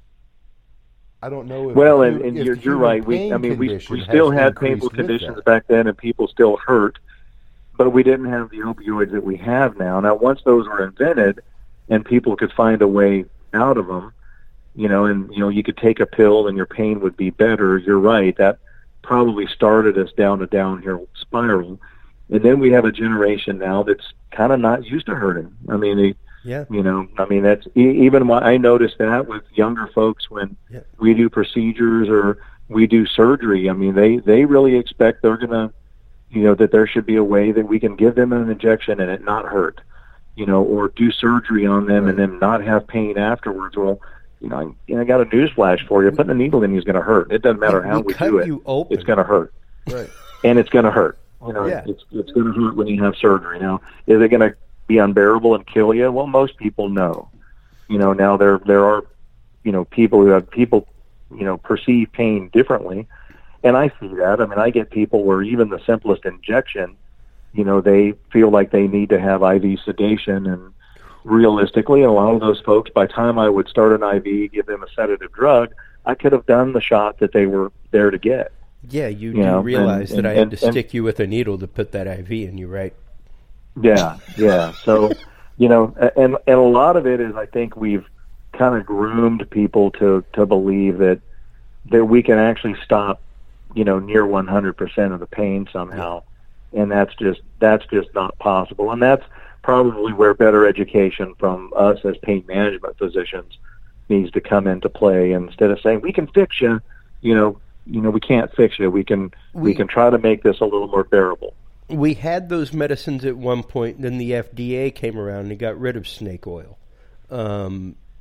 I don't know if... Well, and you're right. We still had painful conditions back then, and people still hurt, but we didn't have the opioids that we have now. Now, once those were invented and people could find a way out of them, you know, and, you know, you could take a pill and your pain would be better, you're right. That probably started us down a downhill spiral. And then we have a generation now that's kind of not used to hurting. I mean, yeah. You know, I mean, that's even why I noticed that with younger folks when we do procedures or we do surgery. I mean, they really expect they're going to, you know, that there should be a way that we can give them an injection and it not hurt, you know, or do surgery on them and then not have pain afterwards. Well, you know, I got a news flash for you. Putting a needle in you is going to hurt. It doesn't matter how we do it. It's going to hurt. Right. And it's going to hurt. You know, it's going to hurt when you have surgery. Now, is it going to be unbearable and kill you? Well, most people know. You know, now there are, you know, people you know, perceive pain differently, and I see that. I mean, I get people where even the simplest injection, you know, they feel like they need to have IV sedation, and realistically, a lot of those folks, by the time I would start an IV, give them a sedative drug, I could have done the shot that they were there to get. Yeah, you do realize that I had to stick you with a needle to put that IV in you, right? Yeah. So, you know, and a lot of it is, I think we've kind of groomed people to believe that we can actually stop, you know, near 100% of the pain somehow, and that's just not possible. And that's probably where better education from us as pain management physicians needs to come into play. Instead of saying we can fix you, you know, we can't fix you. We can try to make this a little more bearable. We had those medicines at one point, and then the FDA came around and got rid of snake oil.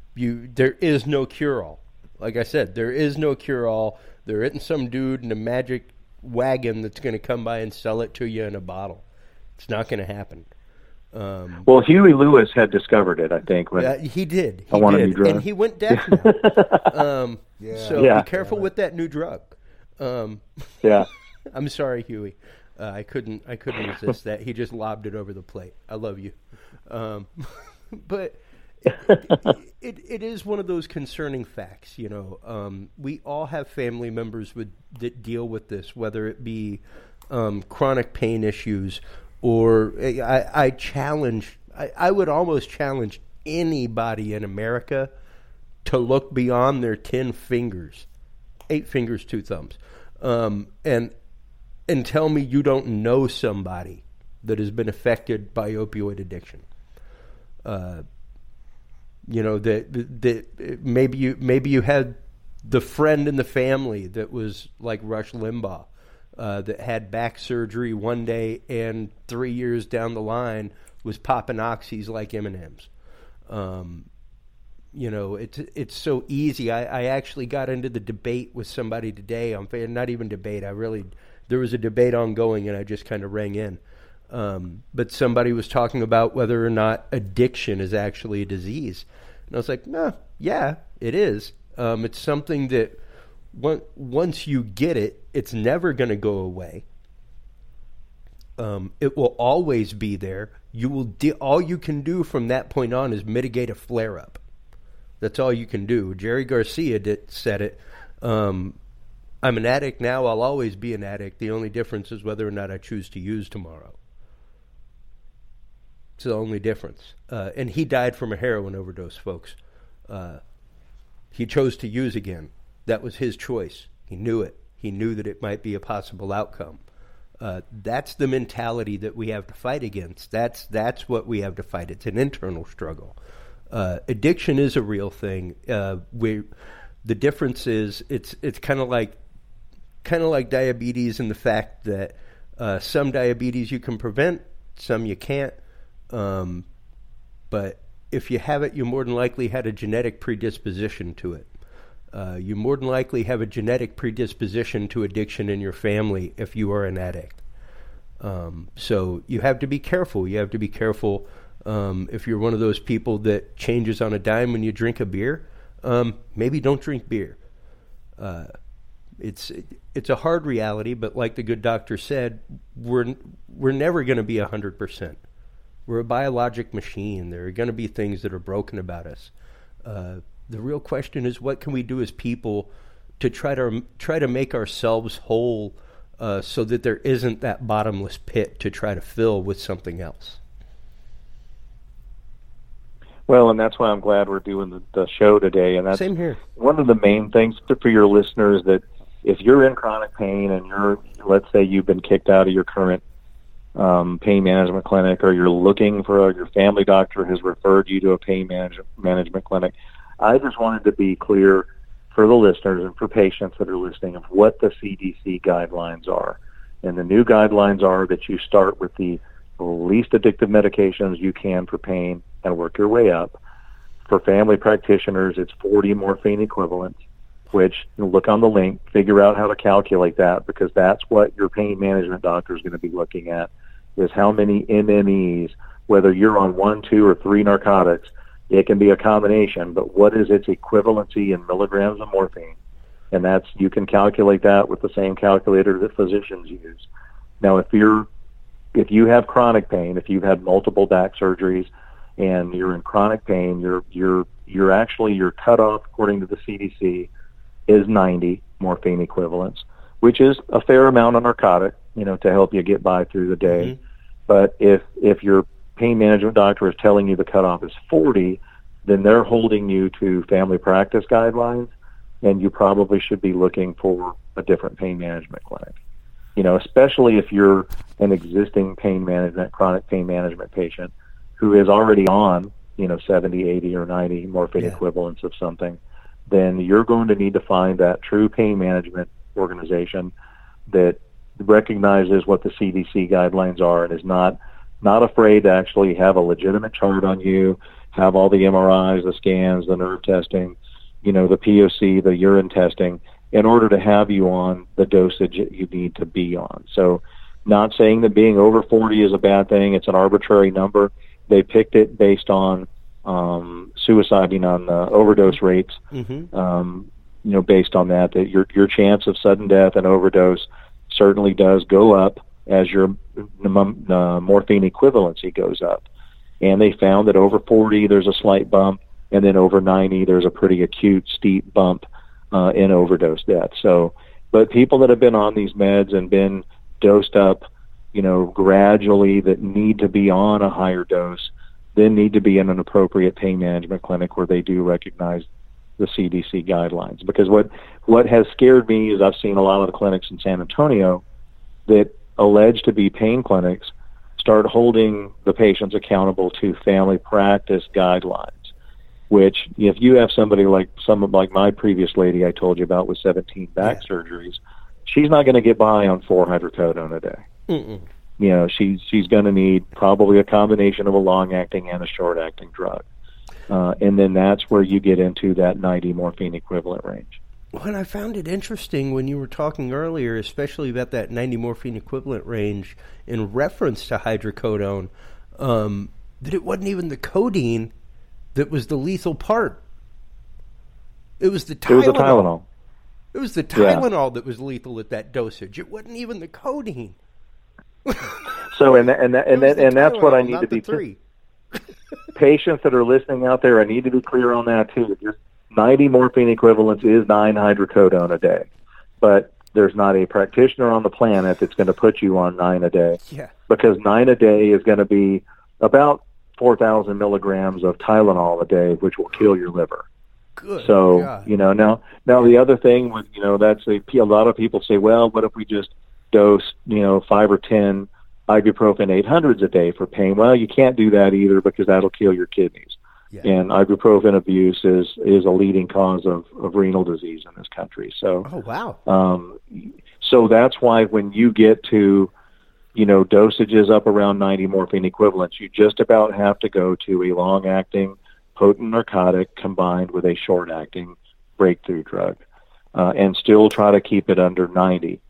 There is no cure-all. Like I said, there is no cure-all. There isn't some dude in a magic wagon that's going to come by and sell it to you in a bottle. It's not going to happen. Well, Huey Lewis had discovered it, I think. He did. I Want to Be Drunk. And he went deaf now. So be careful with that new drug. Yeah. I'm sorry, Huey. I couldn't resist that. He just lobbed it over the plate. I love you. But it is one of those concerning facts, you know. We all have family members that deal with this, whether it be chronic pain issues or I would almost challenge anybody in America to look beyond their 10 fingers, 8 fingers, 2 thumbs, and tell me you don't know somebody that has been affected by opioid addiction. You know, that maybe you had the friend in the family that was like Rush Limbaugh, that had back surgery one day and 3 years down the line was popping oxys like M&Ms. You know, it's so easy. I actually got into the debate with somebody today. Not even debate. There was a debate ongoing, and I just kind of rang in. But somebody was talking about whether or not addiction is actually a disease. And I was like, no, yeah, it is. It's something that once you get it, it's never going to go away. It will always be there. All you can do from that point on is mitigate a flare-up. That's all you can do. Jerry Garcia said it. I'm an addict now. I'll always be an addict. The only difference is whether or not I choose to use tomorrow. It's the only difference. And he died from a heroin overdose, folks. He chose to use again. That was his choice. He knew it. He knew that it might be a possible outcome. That's the mentality that we have to fight against. That's what we have to fight. It's an internal struggle. Addiction is a real thing. The difference is it's kind of like diabetes in the fact that some diabetes you can prevent, some you can't. But if you have it, you more than likely had a genetic predisposition to it. You more than likely have a genetic predisposition to addiction in your family if you are an addict. So you have to be careful. You have to be careful if you're one of those people that changes on a dime when you drink a beer. Maybe don't drink beer. It's a hard reality, but like the good doctor said, we're never going to be 100%. We're a biologic machine. There are going to be things that are broken about us. The real question is, what can we do as people to try to make ourselves whole, so that there isn't that bottomless pit to try to fill with something else? Well, and that's why I'm glad we're doing the show today. And that's same here. One of the main things for your listeners, that if you're in chronic pain and let's say you've been kicked out of your current pain management clinic, or you're looking for your family doctor has referred you to a pain management clinic, I just wanted to be clear for the listeners and for patients that are listening of what the CDC guidelines are. And the new guidelines are that you start with the least addictive medications you can for pain and work your way up. For family practitioners, it's 40 morphine equivalents, which, look on the link, figure out how to calculate that, because that's what your pain management doctor is going to be looking at, is how many MMEs, whether you're on 1, 2, or 3 narcotics. It can be a combination, but what is its equivalency in milligrams of morphine? And you can calculate that with the same calculator that physicians use. Now, if you have chronic pain, if you've had multiple back surgeries and you're in chronic pain, you're actually, your cutoff according to the CDC is 90 morphine equivalents, which is a fair amount of narcotic, to help you get by through the day. Mm-hmm. But if your pain management doctor is telling you the cutoff is 40, then they're holding you to family practice guidelines, and you probably should be looking for a different pain management clinic. Especially if you're an existing chronic pain management patient who is already on, 70, 80, or 90 morphine equivalents of something, then you're going to need to find that true pain management organization that recognizes what the CDC guidelines are and is not not afraid to actually have a legitimate chart on you, have all the MRIs, the scans, the nerve testing, the POC, the urine testing, in order to have you on the dosage that you need to be on. So not saying that being over 40 is a bad thing. It's an arbitrary number. They picked it based on suicide, on overdose rates, based on that your chance of sudden death and overdose certainly does go up as your morphine equivalency goes up. And they found that over 40, there's a slight bump, and then over 90, there's a pretty acute, steep bump in overdose death. So, but people that have been on these meds and been dosed up, gradually, that need to be on a higher dose, then need to be in an appropriate pain management clinic where they do recognize the CDC guidelines. Because what has scared me is I've seen a lot of the clinics in San Antonio that allege to be pain clinics start holding the patients accountable to family practice guidelines, which if you have somebody like my previous lady I told you about with 17 back surgeries, she's not going to get by on 4 hydrocodone a day. Mm-mm. She's going to need probably a combination of a long-acting and a short-acting drug. And then that's where you get into that 90 morphine equivalent range. Well, and I found it interesting when you were talking earlier, especially about that 90 morphine equivalent range in reference to hydrocodone, that it wasn't even the codeine that was the lethal part. It was the Tylenol. It was the Tylenol. It was the Tylenol that was lethal at that dosage. It wasn't even the codeine. So, and that's what I need to be. Patients that are listening out there, I need to be clear on that too. Your 90 morphine equivalents is 9 hydrocodone a day, but there's not a practitioner on the planet that's going to put you on 9 a day. Yeah. Because 9 a day is going to be about 4,000 milligrams of Tylenol a day, which will kill your liver. Good. So, God. now the other thing with, that's a lot of people say, well, what if we just dose, 5 or 10 ibuprofen 800s a day for pain? Well, you can't do that either because that'll kill your kidneys. Yeah. And ibuprofen abuse is a leading cause of renal disease in this country. So, oh wow. So that's why when you get to, dosages up around 90 morphine equivalents, you just about have to go to a long-acting potent narcotic combined with a short-acting breakthrough drug, and still try to keep it under 90.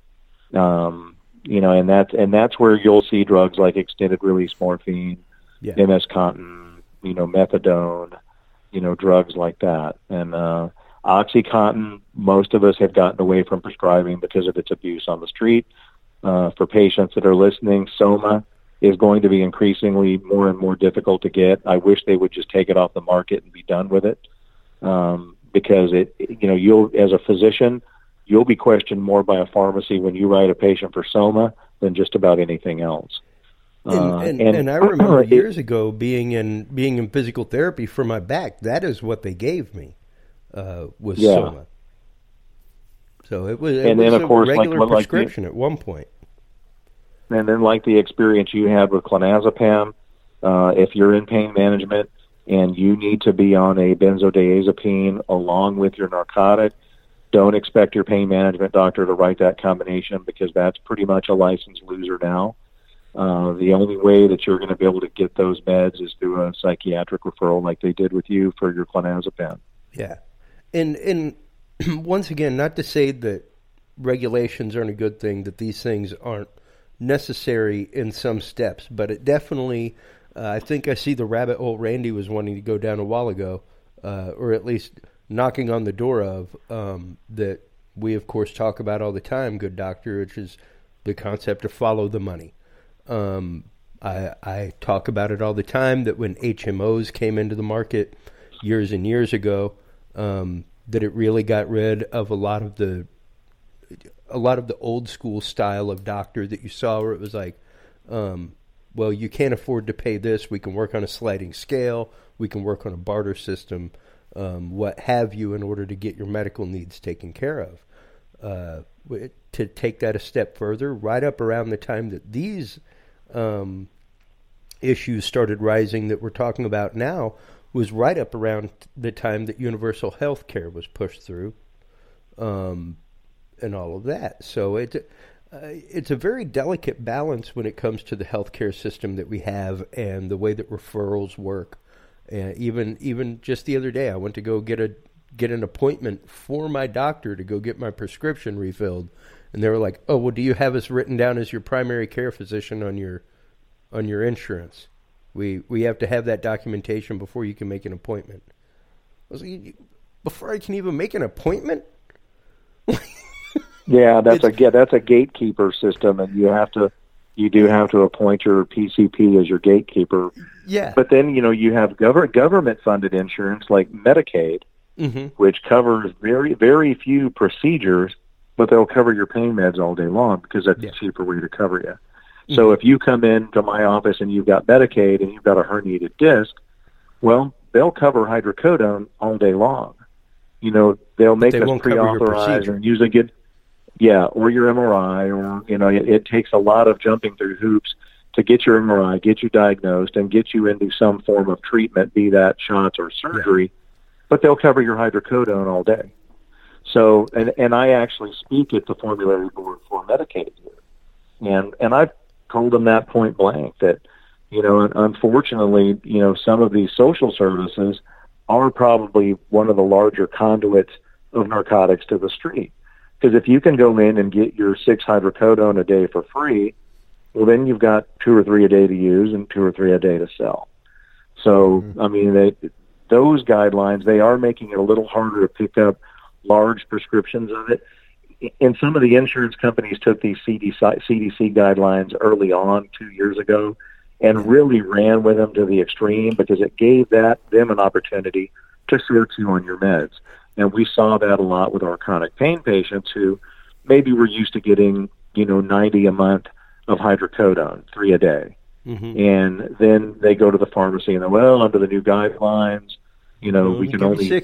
And that's where you'll see drugs like extended release morphine, MS Contin, methadone, drugs like that. And OxyContin, most of us have gotten away from prescribing because of its abuse on the street. For patients that are listening, Soma is going to be increasingly more and more difficult to get. I wish they would just take it off the market and be done with it, because you'll, as a physician, you'll be questioned more by a pharmacy when you write a patient for Soma than just about anything else. And I remember years ago being in physical therapy for my back. That is what they gave me, was Soma. So it was a regular prescription at one point. And then like the experience you had with clonazepam, if you're in pain management and you need to be on a benzodiazepine along with your narcotic, don't expect your pain management doctor to write that combination because that's pretty much a licensed loser now. The only way that you're going to be able to get those meds is through a psychiatric referral like they did with you for your clonazepam. Yeah. And once again, not to say that regulations aren't a good thing, that these things aren't necessary in some steps, but it definitely, I think I see the rabbit hole Randy was wanting to go down a while ago, or at least knocking on the door of, that we, of course, talk about all the time, good doctor, which is the concept of follow the money. I talk about it all the time, that when HMOs came into the market years and years ago, that it really got rid of a lot of the old school style of doctor that you saw, where it was like, well, you can't afford to pay this, we can work on a sliding scale, we can work on a barter system, what have you, in order to get your medical needs taken care of. To take that a step further, right up around the time that these issues started rising that we're talking about now, was right up around the time that universal health care was pushed through, and all of that. So It's a very delicate balance when it comes to the healthcare system that we have and the way that referrals work. Even just the other day, I went to go get an appointment for my doctor to go get my prescription refilled, and they were like, "Oh, well, do you have us written down as your primary care physician on your insurance? We have to have that documentation before you can make an appointment." I was like, "Before I can even make an appointment?" Yeah, that's a gatekeeper system, and you do have to appoint your PCP as your gatekeeper. Yeah. But then, you have government-funded insurance like Medicaid, which covers very, very few procedures, but they'll cover your pain meds all day long because that's a cheaper way to cover you. So if you come into my office and you've got Medicaid and you've got a herniated disc, well, they'll cover hydrocodone all day long. They'll make us pre-authorize and usually get... Yeah, or your MRI, or, it takes a lot of jumping through hoops to get your MRI, get you diagnosed, and get you into some form of treatment, be that shots or surgery, but they'll cover your hydrocodone all day. So, and I actually speak at the formulary board for Medicaid here. And I've told them that point blank that, unfortunately, some of these social services are probably one of the larger conduits of narcotics to the street. Because if you can go in and get your 6 hydrocodone a day for free, well, then you've got 2 or 3 a day to use and 2 or 3 a day to sell. So, I mean, those guidelines, they are making it a little harder to pick up large prescriptions of it. And some of the insurance companies took these CDC guidelines early on 2 years ago and really ran with them to the extreme because it gave them an opportunity to search you on your meds. And we saw that a lot with our chronic pain patients who maybe were used to getting, 90 a month of hydrocodone, 3 a day. And then they go to the pharmacy and they're, well, under the new guidelines, we can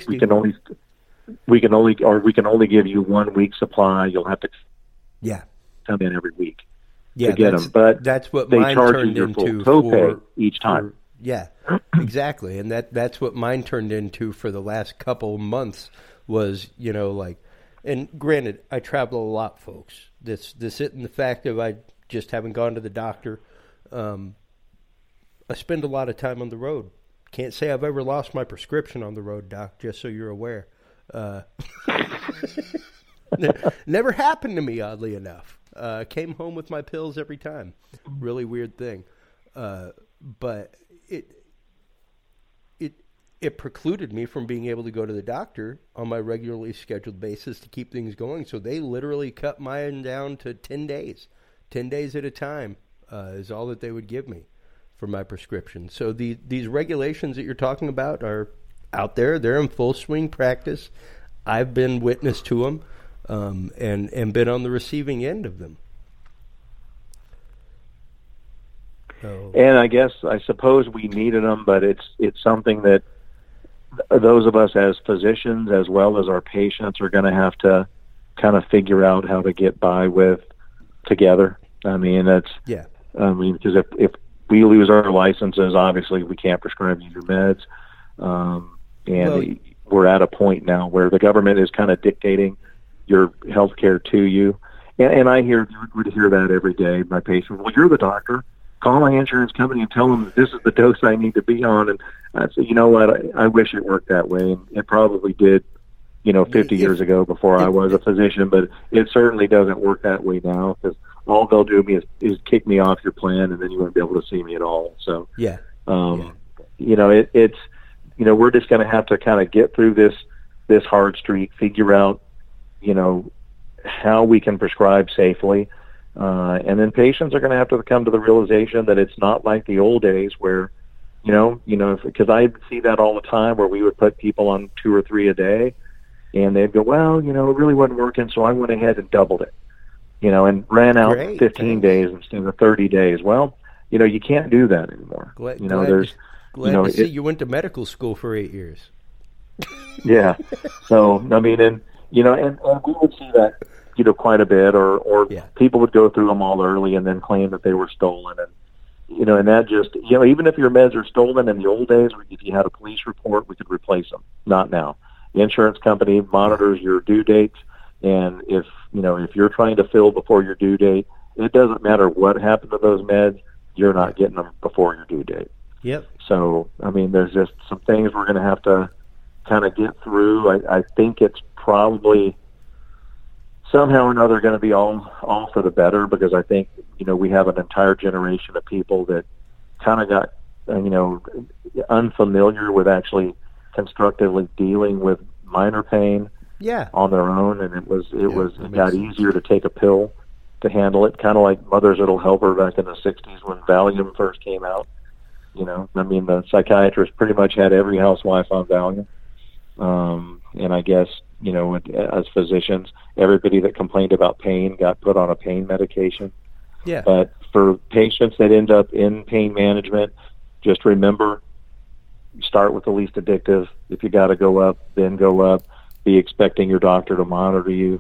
only give you 1 week supply. You'll have to come in every week to get them. But that's what they mine charge turned you your into full copay each time. Yeah, exactly. And that's what mine turned into for the last couple months was, and granted, I travel a lot, folks. This isn't the fact of I just haven't gone to the doctor. I spend a lot of time on the road. Can't say I've ever lost my prescription on the road, Doc, just so you're aware. Never happened to me, oddly enough. Came home with my pills every time. Really weird thing. But it precluded me from being able to go to the doctor on my regularly scheduled basis to keep things going. So they literally cut mine down to 10 days. 10 days at a time is all that they would give me for my prescription. So these regulations that you're talking about are out there. They're in full swing practice. I've been witness to them and been on the receiving end of them. So. And I suppose we needed them, but it's something that those of us as physicians as well as our patients are going to have to kind of figure out how to get by with together. I mean, because if we lose our licenses, obviously we can't prescribe you your meds. We're at a point now where the government is kind of dictating your health care to you. And I hear that every day. My patients, well, you're the doctor. Call my insurance company and tell them that this is the dose I need to be on. And I say, you know what? I wish it worked that way. And it probably did, 50 years ago before I was a physician, but it certainly doesn't work that way now because all they'll do is kick me off your plan and then you won't be able to see me at all. So, it's, we're just going to have to kind of get through this hard streak, figure out, how we can prescribe safely. And then patients are going to have to come to the realization that it's not like the old days where, because I see that all the time where we would put people on 2 or 3 a day and they'd go, well, it really wasn't working. So I went ahead and doubled it, and ran out 15 days instead of 30 days. Well, you can't do that anymore. Glad to see you went to medical school for 8 years. Yeah. So, I mean, and we would see that, quite a bit, or people would go through them all early and then claim that they were stolen. And, and that just, even if your meds are stolen in the old days, if you had a police report, we could replace them. Not now. The insurance company monitors your due dates. And if, if you're trying to fill before your due date, it doesn't matter what happened to those meds, you're not getting them before your due date. Yep. So, there's just some things we're going to have to kind of get through. I think it's probably somehow or another going to be all for the better, because I think, we have an entire generation of people that kind of got, unfamiliar with actually constructively dealing with minor pain on their own. And it got easier to take a pill to handle it, kind of like Mother's Little Helper back in the 60s when Valium first came out. The psychiatrist pretty much had every housewife on Valium. And I guess, as physicians, everybody that complained about pain got put on a pain medication. Yeah. But for patients that end up in pain management, just remember, start with the least addictive. If you got to go up, then go up. Be expecting your doctor to monitor you.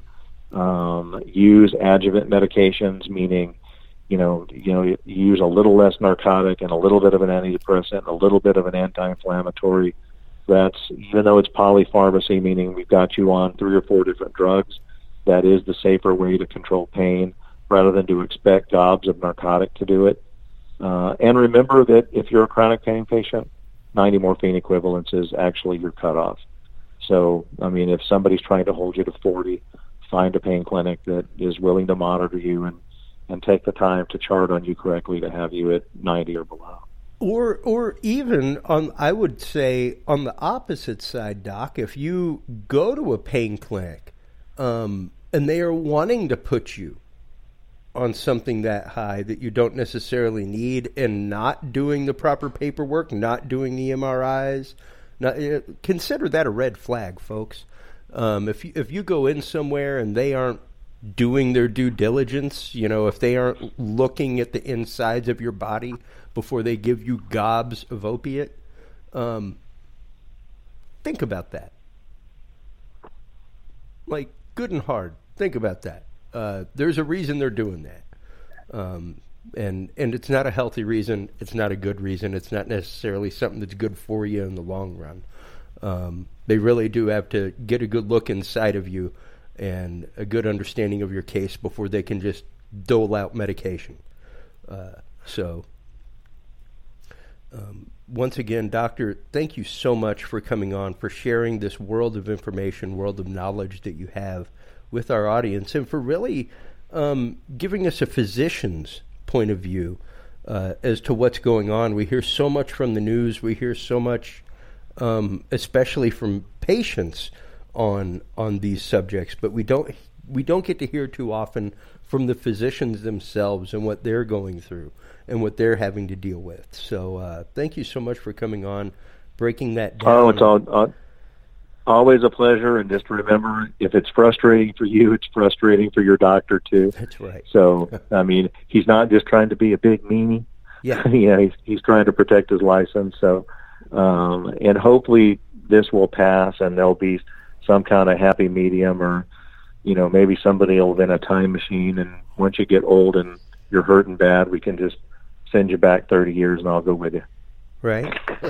Use adjuvant medications, meaning, use a little less narcotic and a little bit of an antidepressant, and a little bit of an anti-inflammatory. That's, even though it's polypharmacy, meaning we've got you on 3 or 4 different drugs, that is the safer way to control pain rather than to expect gobs of narcotic to do it. And remember that if you're a chronic pain patient, 90 morphine equivalents is actually your cutoff. So, if somebody's trying to hold you to 40, find a pain clinic that is willing to monitor you and take the time to chart on you correctly to have you at 90 or below. Or even I would say on the opposite side, Doc, if you go to a pain clinic and they are wanting to put you on something that high that you don't necessarily need, and not doing the proper paperwork, not doing the MRIs, consider that a red flag, folks. If you go in somewhere and they aren't doing their due diligence, if they aren't looking at the insides of your body before they give you gobs of opiate, think about that. Like, good and hard, think about that. There's a reason they're doing that. And it's not a healthy reason. It's not a good reason. It's not necessarily something that's good for you in the long run. They really do have to get a good look inside of you and a good understanding of your case before they can just dole out medication. Once again, Doctor, thank you so much for coming on, for sharing this world of information, world of knowledge that you have with our audience, and for really giving us a physician's point of view as to what's going on. We hear so much from the news. We hear so much, especially from patients, on these subjects, but we don't get to hear too often from the physicians themselves and what they're going through and what they're having to deal with. So thank you so much for coming on, breaking that down. Oh, it's always a pleasure. And just remember, if it's frustrating for you, it's frustrating for your doctor too. That's right. So, he's not just trying to be a big meanie. Yeah. He's trying to protect his license. So, and hopefully this will pass and there'll be some kind of happy medium, or, maybe somebody will invent a time machine, and once you get old and you're hurting bad, we can just send you back 30 years and I'll go with you. Right.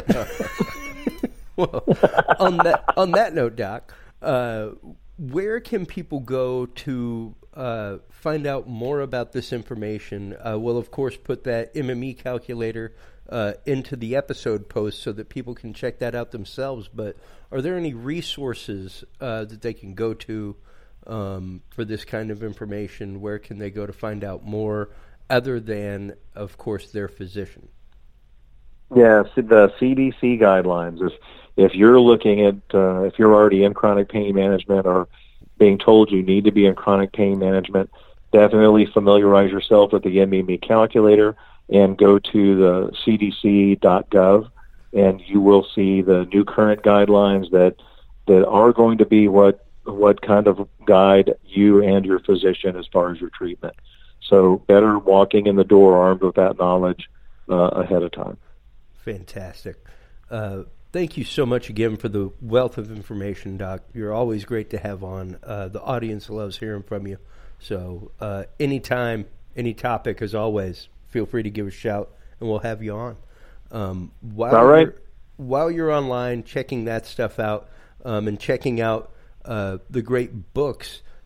Well, on that note, Doc, where can people go to find out more about this information? We'll, of course, put that MME calculator into the episode post so that people can check that out themselves. But are there any resources that they can go to for this kind of information? Where can they go to find out more, other than, of course, their physician? Yeah, the CDC guidelines. If you're looking at, if you're already in chronic pain management or being told you need to be in chronic pain management, definitely familiarize yourself with the MME calculator and go to the cdc.gov, and you will see the new current guidelines that are going to be what kind of guide you and your physician as far as your treatment. So better walking in the door armed with that knowledge ahead of time. Fantastic. Thank you so much again for the wealth of information, Doc. You're always great to have on. The audience loves hearing from you. So anytime, any topic, as always, feel free to give a shout, and we'll have you on. All right. While you're online checking that stuff out and checking out the great books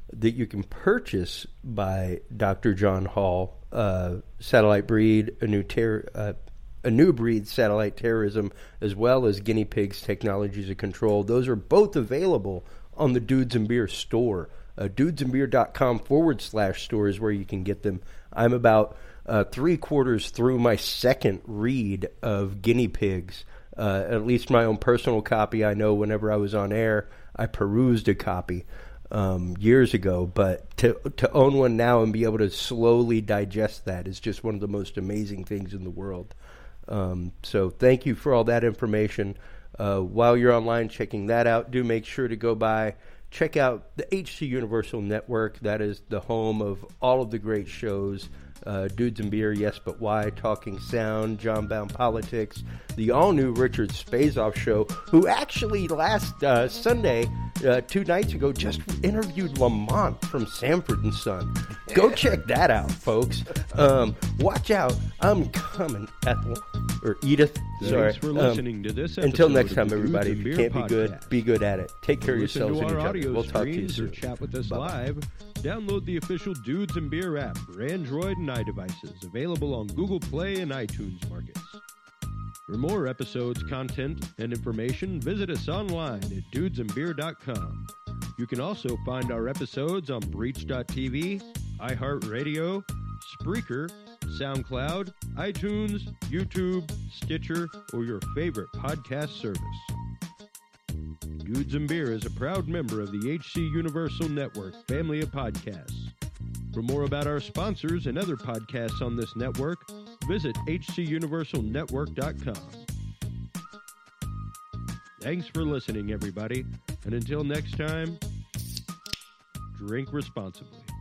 that you can purchase by Dr. John Hall, Satellite Breed, a new breed satellite terrorism, as well as guinea pigs technologies of control. Those are both available on the Dudes and Beer store. dudesandbeer.com/store is where you can get them. I'm about 3/4 through my second read of guinea pigs, at least my own personal copy. I know whenever I was on air, I perused a copy years ago, but to own one now and be able to slowly digest that is just one of the most amazing things in the world. So thank you for all that information. While you're online checking that out, do make sure to go by, check out the HC Universal Network. That is the home of all of the great shows. Dudes and Beer, Yes But Why, Talking Sound, John Bound Politics, the all-new Richard Spazoff Show, who actually last Sunday, 2 nights ago, just interviewed Lamont from Sanford & Son. Go check that out, folks. Watch out. I'm coming, Ethel. Or Edith. Sorry. Thanks for listening to this episode. Until next time, of the everybody. If you can't be good, be good at it. Take care of Listen yourselves to and our each other. audio We'll talk to you streams soon. or chat with us Bye-bye. live. Download the official Dudes and Beer app for Android and iDevices, available on Google Play and iTunes markets. For more episodes, content, and information, visit us online at dudesandbeer.com. You can also find our episodes on Breach.tv, iHeartRadio, Spreaker, SoundCloud, iTunes, YouTube, Stitcher, or your favorite podcast service. Dudes and Beer is a proud member of the HC Universal Network family of podcasts. For more about our sponsors and other podcasts on this network, visit hcuniversalnetwork.com. Thanks for listening, everybody, and until next time, drink responsibly.